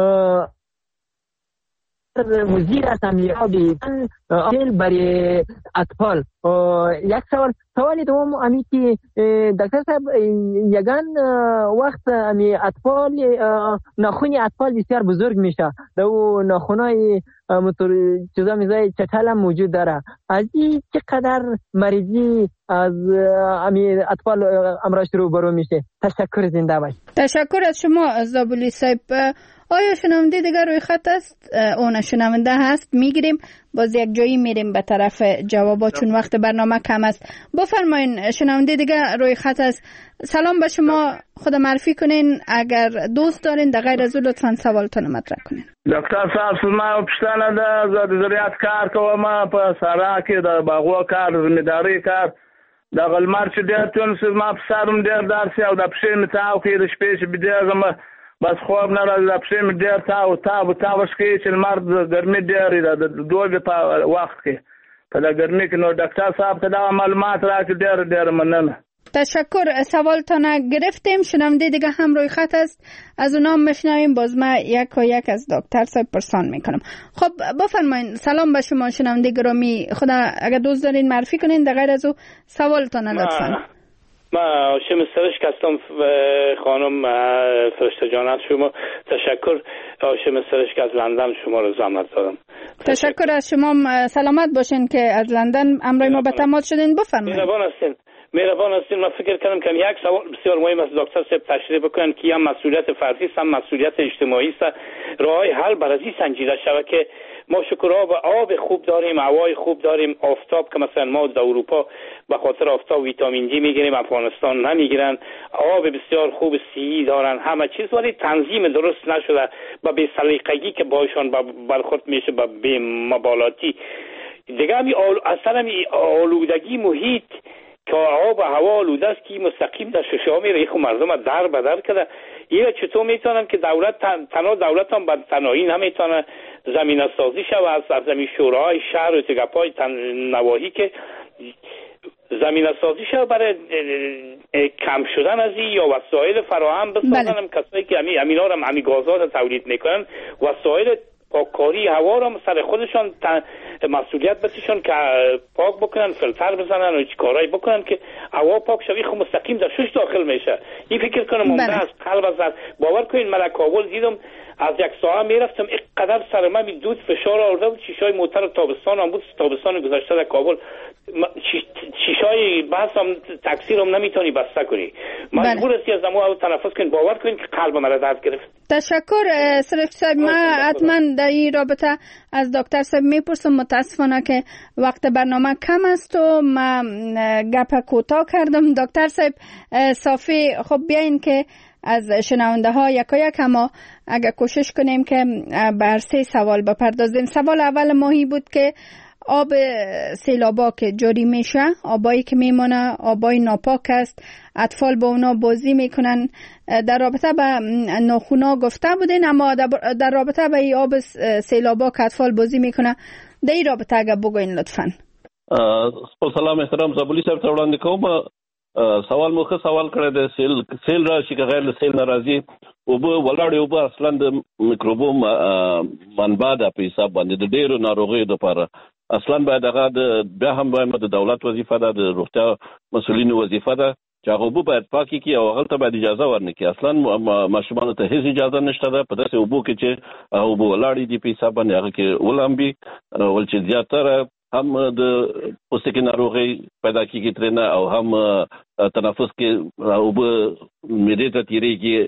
وزیر است امیابی سیل برای اطفال. یک سوال سوالی دوم امی که دکتر صاحب یگان وقت امی اطفال ناخونی اطفال بسیار بزرگ میشه، دو ناخونای موتور چیزا میزای چتل هم موجود داره. از این چقدر مریضی از امی اطفال امراض رو برو میشه؟ تشکر، زنده باش. تشکر از شما زابلی صاحب. آیا شنونده دیگر روی خط است؟ اون شنونده هست، میگیریم باز یک جایی میریم به طرف جوابا چون وقت برنامه کم است. بفرمایین شنونده دیگر روی خط است. سلام به شما، خود معرفی کنین اگر دوست دارین، در غیر از او لطفا سوالتون مطرح کنین. دکتر صاحب ما پښتنه ده د زراعت کار کوم په سارا کې د باغو کار زمینداری کار د غلمار چې ډېر تون سر ما په سارم ډېر دارسي او د پښې متاو کې د شپې چې بده بس خواب نه راځي، د پښې مې ډېر تاو تاو تاوش کې چې لمر د ګرمۍ ډېرې ده د دوبي په وخت کې په د ګرمۍ کې. نو ډاکټر صاحب ته دا معلومات راکړي، ډېر ډېر مننه. تشکر، سوالتان گرفتیم. شنونده دیگه هم روی خط است، از اونام میشنویم، باز ما یک و یک از دکتر صاحب پرسان میکنم. خب بفرمایین. سلام به شما شنونده گرامی، خدا اگر دوست دارین معرفی کنین، در غیر از او سوالتان لطفا. من هاشم سرشک هستم خانم فرشته جان. از شما تشکر. هاشم سرشک از لندن شما رو زحمت دادم. تشکر از شما. سلامت باشین که از لندن امروز ما به تماس شدین. بفرمایید. مهربان هستین. مهربان هستین. من فکر کردم که یک سوال بسیار مهم است دکتر صاحب تشریح بکنن که هم مسئولیت فردی است هم مسئولیت اجتماعی است. راههای حل برای این سنجیده شود که ما شکر آب آب خوب داریم، هوای خوب داریم، آفتاب که مثلا ما در اروپا به خاطر آفتاب ویتامین دی میگیریم، افغانستان نمیگیرن، آب بسیار خوب سی دارن، همه چیز، ولی تنظیم درست نشده با بی سلیقگی که باشون برخورد میشه با بی مبالاتی دیگه. همی آل... اصلا همی آلودگی محیط که آب و هوا آلوده است که مستقیم در ششه‌ها میره، ایخو مردم در بدر کرده. یه چطور میتونن که دولت تن... تنها دولت هم به تنهایی نمیتونه زمینه سازی شود از زمین شوراهای شهر و تگپای تن... نواحی که زمینه سازی شود برای کم شدن از این یا وسایل فراهم بسازن. هم کسایی که همین همینا رو همین گازات تولید میکنن وسایل پاککاری هوا رو سر خودشان مسئولیت بتیشون که پاک بکنن، فیلتر بزنن و کارایی بکنن که هوا پاک شوی. خب مستقیم در شش داخل میشه. این فکر کنم مونده است. قلب از باور کنین من کابل دیدم از یک ساعت میرفتم اینقدر سر من دود فشار آورده بود. شیشای موتر تابستان هم بود، تابستان گذشته در کابل شیشای بس هم تاکسی رو نمیتونی بسته کنی، مجبور هستی از دمو تنفس کنی. باور کنین که قلب من درد گرفت. تشکر سرف صاحب. من حتما در این رابطه از دکتر صاحب میپرسم. متاسفانه که وقت برنامه کم است و من گپ کوتاه کردم. دکتر صاحب صافی خب بیاین که از شنونده ها یکا یک اما اگر کوشش کنیم که بر سه سوال بپردازیم. سوال اول ماهی بود که آب سیلابا که جاری میشه، آبایی که میمونه آبای ناپاک است، اطفال با اونا بازی میکنن. در رابطه با ناخونا گفته بودین، اما در رابطه با این آب سیلابا که اطفال بازی میکنه در این رابطه اگر بگوین لطفاً. سلام احترام زابلی صاحب ته وړاندې کوم. سوال مخه سوال کړی د سیل سیل راشي که غیر سیل ناراضي اوبه ولاړې اوبه اصلا د میکروبو منبع ده په حساب باندې د ډېرو ناروغیو دپاره. اصلا باید هغه د بیا هم وایم د دولت وظیفه ده، د روغتیا مسؤلینو وظیفه ده چې هغه اوبه باید پاکې کړي او هغه ته باید اجازه ورنکړي. اصلا ماشومانو ته هیڅ اجازه نشته ده په داسې اوبو کې چې اوبه ولاړې دي په حساب باندې هغه کې ولامبي ول چې زیاتره هم د پوستکي ناروغي پیدا کیږي ترنه او هم تنفس کې اوبه معدې ته تیریږي،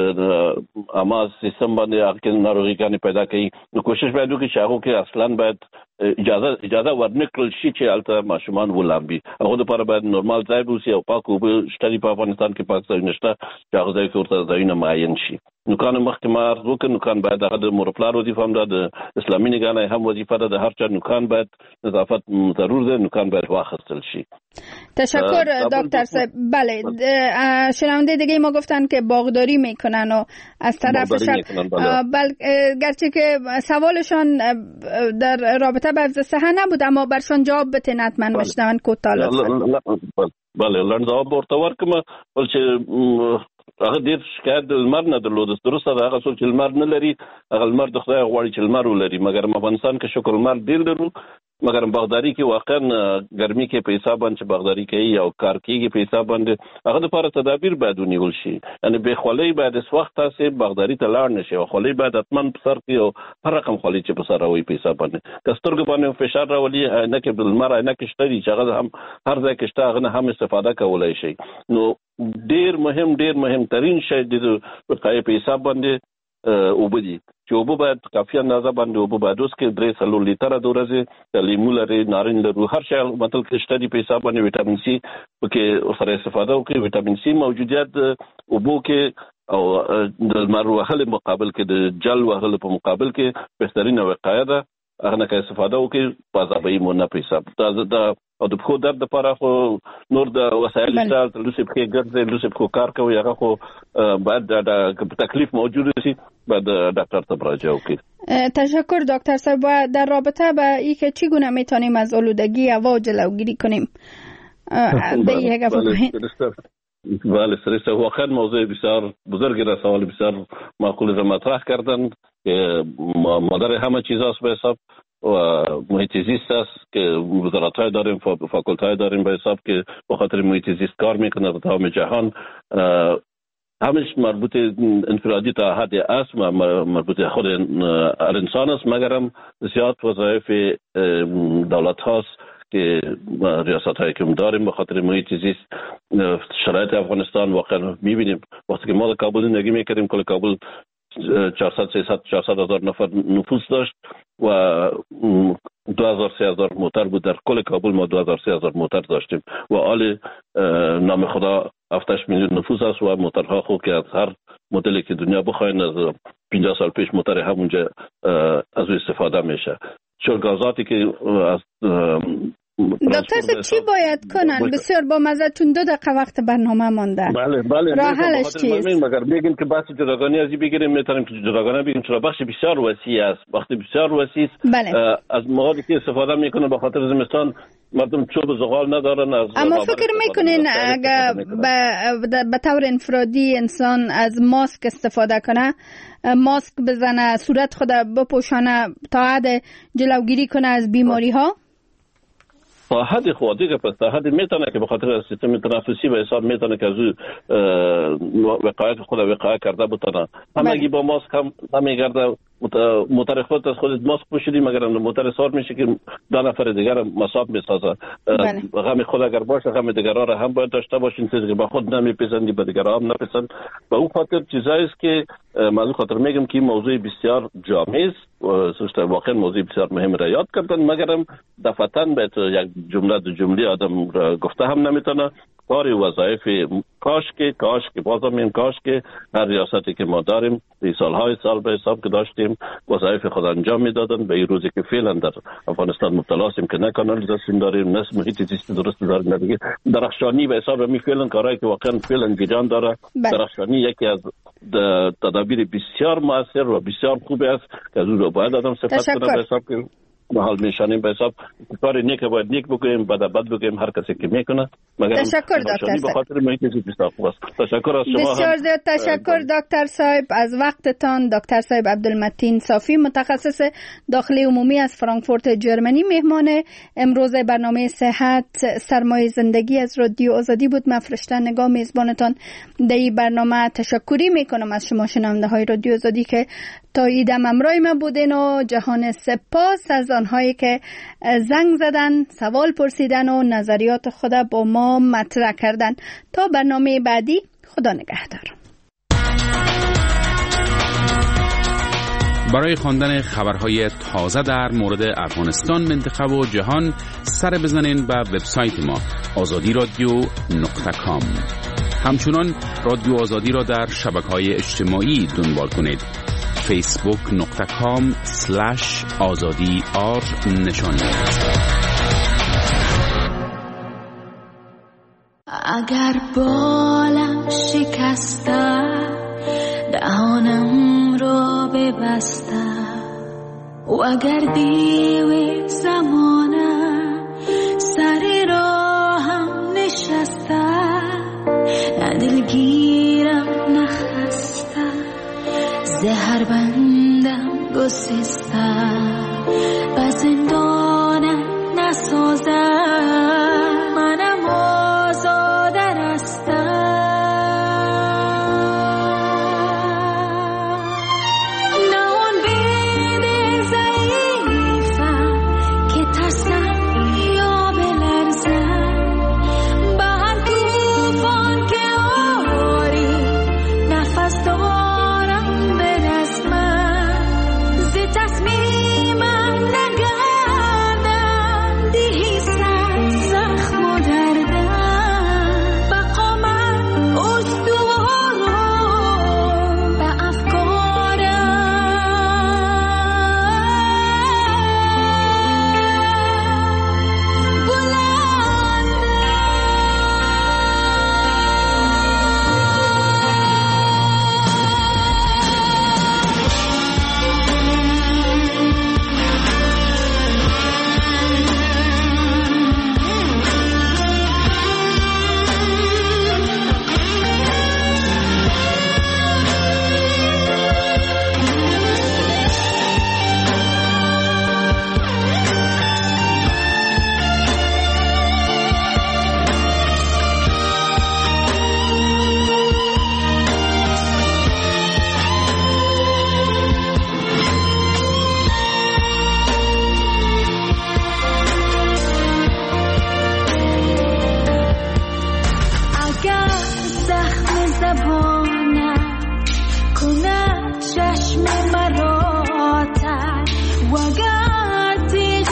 د اما سیستم باندې هغه کې ناروغي کانه پیدا کوي. نو کوشش باید وکړي چې هغه کې اصلا باید اجازه اجازه ورنکړل شي چې البته ماشومان ولامبي. هغه لپاره باید نورمال ځای وسی او پاک اوبه شته په افغانستان کې پاک ځای نشته چې هغه ځای کې ورته ځایونه معین شي. نو کانه مخکې ما عرض وکړ نو کان باید هغه د مورپلار وظیفه هم ده، د اسلامي نگاه هم وظیفه ده، د هر چا نوکان باید نظافت ضرور ده، نوکان باید واخیستل شي. تشکر دکتر صاحب. بله شنونده دیگه ما گفتن که باغداری میکنن و از طرفشان بل گرچه که سوالشان در رابطه با حفظ صحه نبود اما برشان جواب بتین حتما بشنون کوتاه لطفا. بله لنډ جواب ورته ورکړم. ول چې هغه ډېر شکایت د لمر نه درلود. درسته ده هغه څوک چې لمر نه لري هغه لمر د خدای غواړي چې لمر ولري، مګر افغانستان کې شکر لمر ډېر لرو، مګر باغداري کې واقعا ګرمي کې په حساب باندې باغداري کوي او کار کوي په حساب باندې هغه لپاره تدابیر باید ونیول شي. یعنی به خولۍ باید اس وخت تاسو باغداري ته لاړ نشي او خولۍ باید اتمن په سر کې او هر رقم خولۍ چې په سر راوي په حساب باندې کسترګ باندې فشار راولي نه کې بل مر نه کې شته چې هغه هم هر ځای کې شته هغه هم استفاده کولای شي. نو ډیر مهم ډیر مهم ترين شی د وقایې په حساب باندې اوبه دي چې اوبه باید کافي اندازه باندې اوبه باید اوس کې درې څلور لیټره د ورځې لیمو لري، نارنج لرو، هر شی مطلب کې شته دي په حساب باندې ویټامین سي پکې سره استفاده وکړي. ویټامین سي موجودیت اوبو کې او د لمر وهلو مقابل کې د جل وهلو په مقابل کې بهترینه وقایه ده. هغه نه کې استفاده وکړي په ځابې مونږ په حساب دا او د خو درد لپاره خو نور د وسایل شته، لوسې په ګرځي لوسې په کار کوي، هغه خو بعد د تکلیف موجود شي بعد دکتر ته مراجعه وکړي. تشکر دکتر صاحب. در رابطه با اینکه چگونه میتونیم از آلودگی هوا جلوگیری کنیم به یک بله سرسته واقعا موضوع بسیار بزرگی را سوال بسیار معقول را مطرح کردن که مادر همه چیز است به حساب و محیط زیست است که وزارت‌های داریم، فاکولت‌های داریم به حساب که به خاطر محیط زیست کار میکنه در تمام جهان. همش مربوط انفرادی تا حد است و مربوط خود انسان است، مگرم زیاد وظایف دولت هاست که ریاست هایی که داریم به خاطر محیط زیست. شرایط افغانستان واقعا میبینیم وقتی که ما در کابل زندگی میکردیم، کل کابل چهارصد سیصد چهارصد هزار نفر نفوس داشت و دو هزار سه هزار موتر بود. در کل کابل ما دو هزار سه هزار موتر داشتیم و حال نام خدا هفت میلیون نفوس است و موترها خوب که از هر مدلی که دنیا بخواین از پنجاه سال پیش موتر همونجا از او استفاده میشه. چون گازاتی که از دکتر صاحب چی باید کنن؟ بسیار با مزتون دو دقیقه وقت برنامه مانده. بله بله. راه حلش چیست؟ مگر بگیم که بحث جداگانه ازی بگیریم، میتونیم که جداگانه بگیم چرا بخش بسیار وسیع است. وقتی بسیار وسیع است بله. از موادی که استفاده میکنه به خاطر زمستان مردم چوب زغال ندارن. از اما فکر میکنین اگر به طور انفرادی انسان از ماسک استفاده کنه، ماسک بزنه، صورت خود بپوشانه تا حد جلوگیری کنه از بیماری ها؟ تا حد خود دیگه پس تا حد میتونه که به خاطر سیستم تنفسی به حساب میتونه که از وقایت خود وقایت کرده بتونه. همگی با ماسک هم نمیگرده. موتر خود از خودت ماسک پوشیدی مگر موتر سار میشه که دو نفر دیگر مصاب میسازه. غم خود اگر باشه غم دیگران را هم باید داشته باشین، چیزی که با خود نمیپسندی به دیگران هم نپسند. و اون خاطر چیزایی است که من خاطر میگم که موضوع بسیار جامع است و سوشت واقعا موضوع بسیار مهم را یاد کردن، مگرم دفعتاً به یک جمله دو جمله آدم را گفته هم نمیتونه. کاری وظایف کاش که کاش که بازم این کاش که هر ریاستی که ما داریم این سالهای سال به حساب که داشتیم وظایف خود انجام میدادن. به این روزی که فعلا در افغانستان مبتلا هستیم که نه کانالیزاسیون داریم، نه محیط زیست درست داریم، نه درخشانی به حساب می فعلا کارهایی که واقعا فعلا جریان داره. درخشانی یکی از تدابیر بسیار موثر و بسیار خوبی است که از اون باید آدم صفت کنه به حساب که محل میشانیم به حساب کار نیک باید نیک بگویم، بد بد بگویم هر کسی که میکنه. مگر تشکر دکتر صاحب. بخاطر محیط زیست خوب است. تشکر از شما. بسیار زیاد تشکر دکتر صاحب از وقتتان. دکتر صاحب عبدالمتین صافی متخصص داخلی عمومی از فرانکفورت جرمنی مهمان امروز برنامه صحت سرمایه زندگی از رادیو آزادی بود. من فرشته نگاه میزبانتان در این برنامه تشکری میکنم از شما شنونده های رادیو آزادی که تا ایدم امرای ما بودین و جهان سپاس از آنهایی که زنگ زدن، سوال پرسیدن و نظریات خود با ما مطرح کردن. تا برنامه بعدی، خدا نگهدار. برای خواندن خبرهای تازه در مورد افغانستان، منطقه و جهان سر بزنین به وبسایت ما آزادی رادیو نقطه کام. همچنان رادیو آزادی را در شبکه‌های اجتماعی دنبال کنید. فیسبوک نقطه کام سلش آزادی آر نشان دهید. اگر بالم شکسته دهانم را ببسته و اگر دیو زمانه سر راهم نشسته، نه دلگیرم نخسته، زهر بندم گسسته، به زندانم نسازه، منم آزاده رستم. نه اون بیده ضعیفم که ترسم یا بلرزم، به هر توفان که آری نفس دارم به تصمیمم نگردم دیست وگر تیغ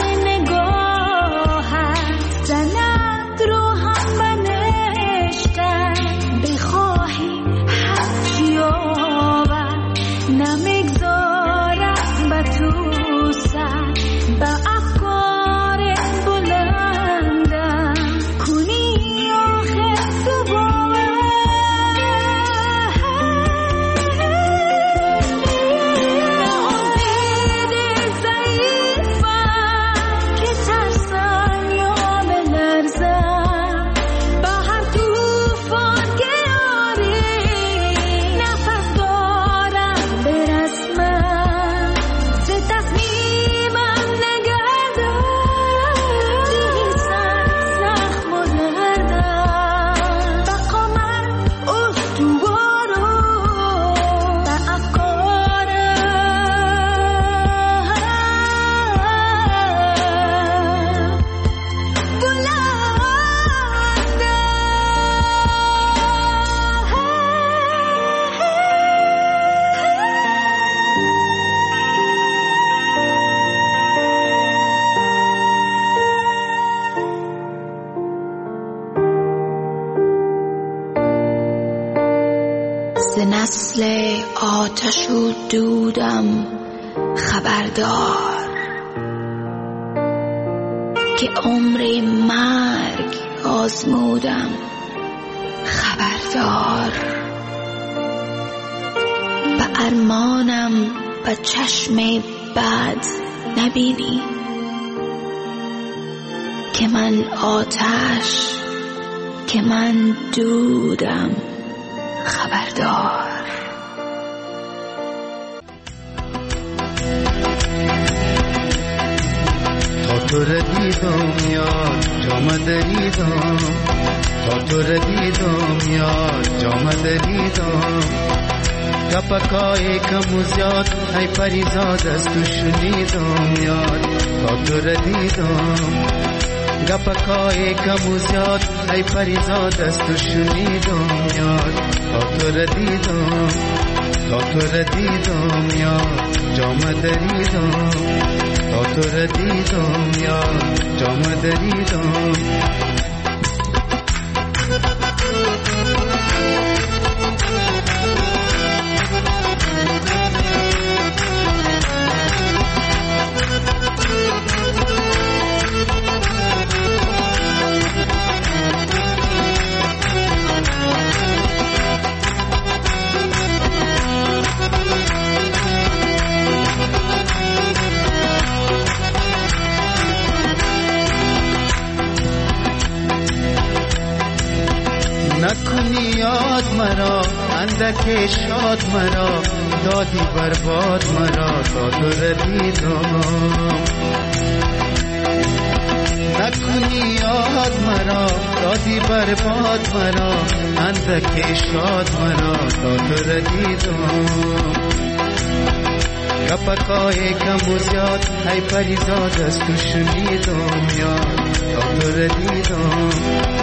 نگاهت زند رو هم بنشتن بخواهی حق یابد نمیگذارد به تو سر به افکار بلندم کنی آخر تو باور امید ضعیفم که ترسم یا بلرزم به هر توفان که آری نفس دارم برسمم سه تصمیمم نگردم دیگه زخم و دردم بقا من استوارم به افکارم ز نسل آتش و دودم خبردار که عمر مرگ آزمودم خبردار به ارمانم به چشم بد نبینی که من آتش که من دودم خبردار تا تو را دیدم یاد جام دریدم تا تو را دیدم یاد جام دریدم گپکای کم و زیاد ای پریزاد از تو شنیدم یاد تا تو را دیدم گپکای کم و زیاد ای پریزاد از تو شنیدم یاد تا تو را دیدم تا تو را دیدم یاد جام دریدم تا تو را دیدم یاد جام دریدم نکنی یاد مرا اندک شاد مرا دادی برباد مرا تا تو را دیدم نکنی یاد مرا دادی برباد مرا اندک شاد مرا تا تو را دیدم گپکای کم و زیاد ای پریزاد از تو شنیدم یاد تا تو را دیدم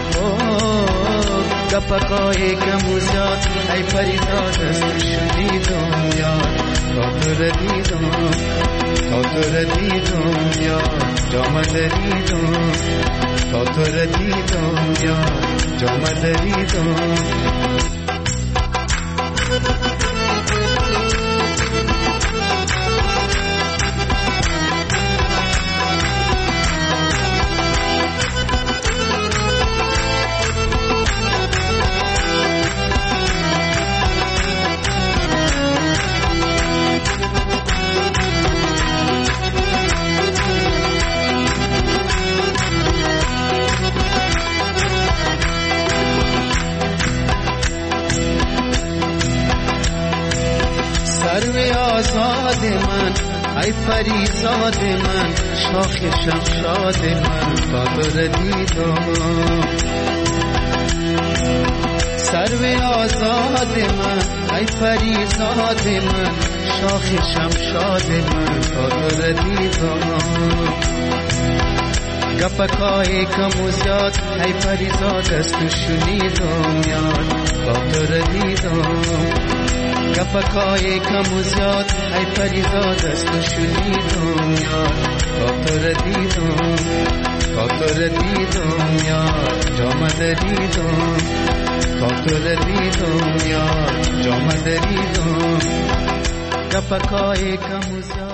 گپکای کم و زیاد ای پریزاد از تو شنیدم یاد تا تو را دیدم تا تو را دیدم یاد جام دریدم تا تو را دیدم یاد جام دریدم آزاد من ای پریزاد من شاخ شمشاد من تا تو را دیدم سرو آزاد من ای پریزاد من شاخ شمشاد من تا تو را دیدم گپکای کم و زیاد ای پریزاد از تو شنیدم یاد تا تو را دیدم گپکای کم و زیاد ای پریزاد از تو شنیدم یار تا تو را دیدم تا تو را دیدم یار جام دریدم تا تو را دیدم یار جام دریدم گپکای کم و زیاد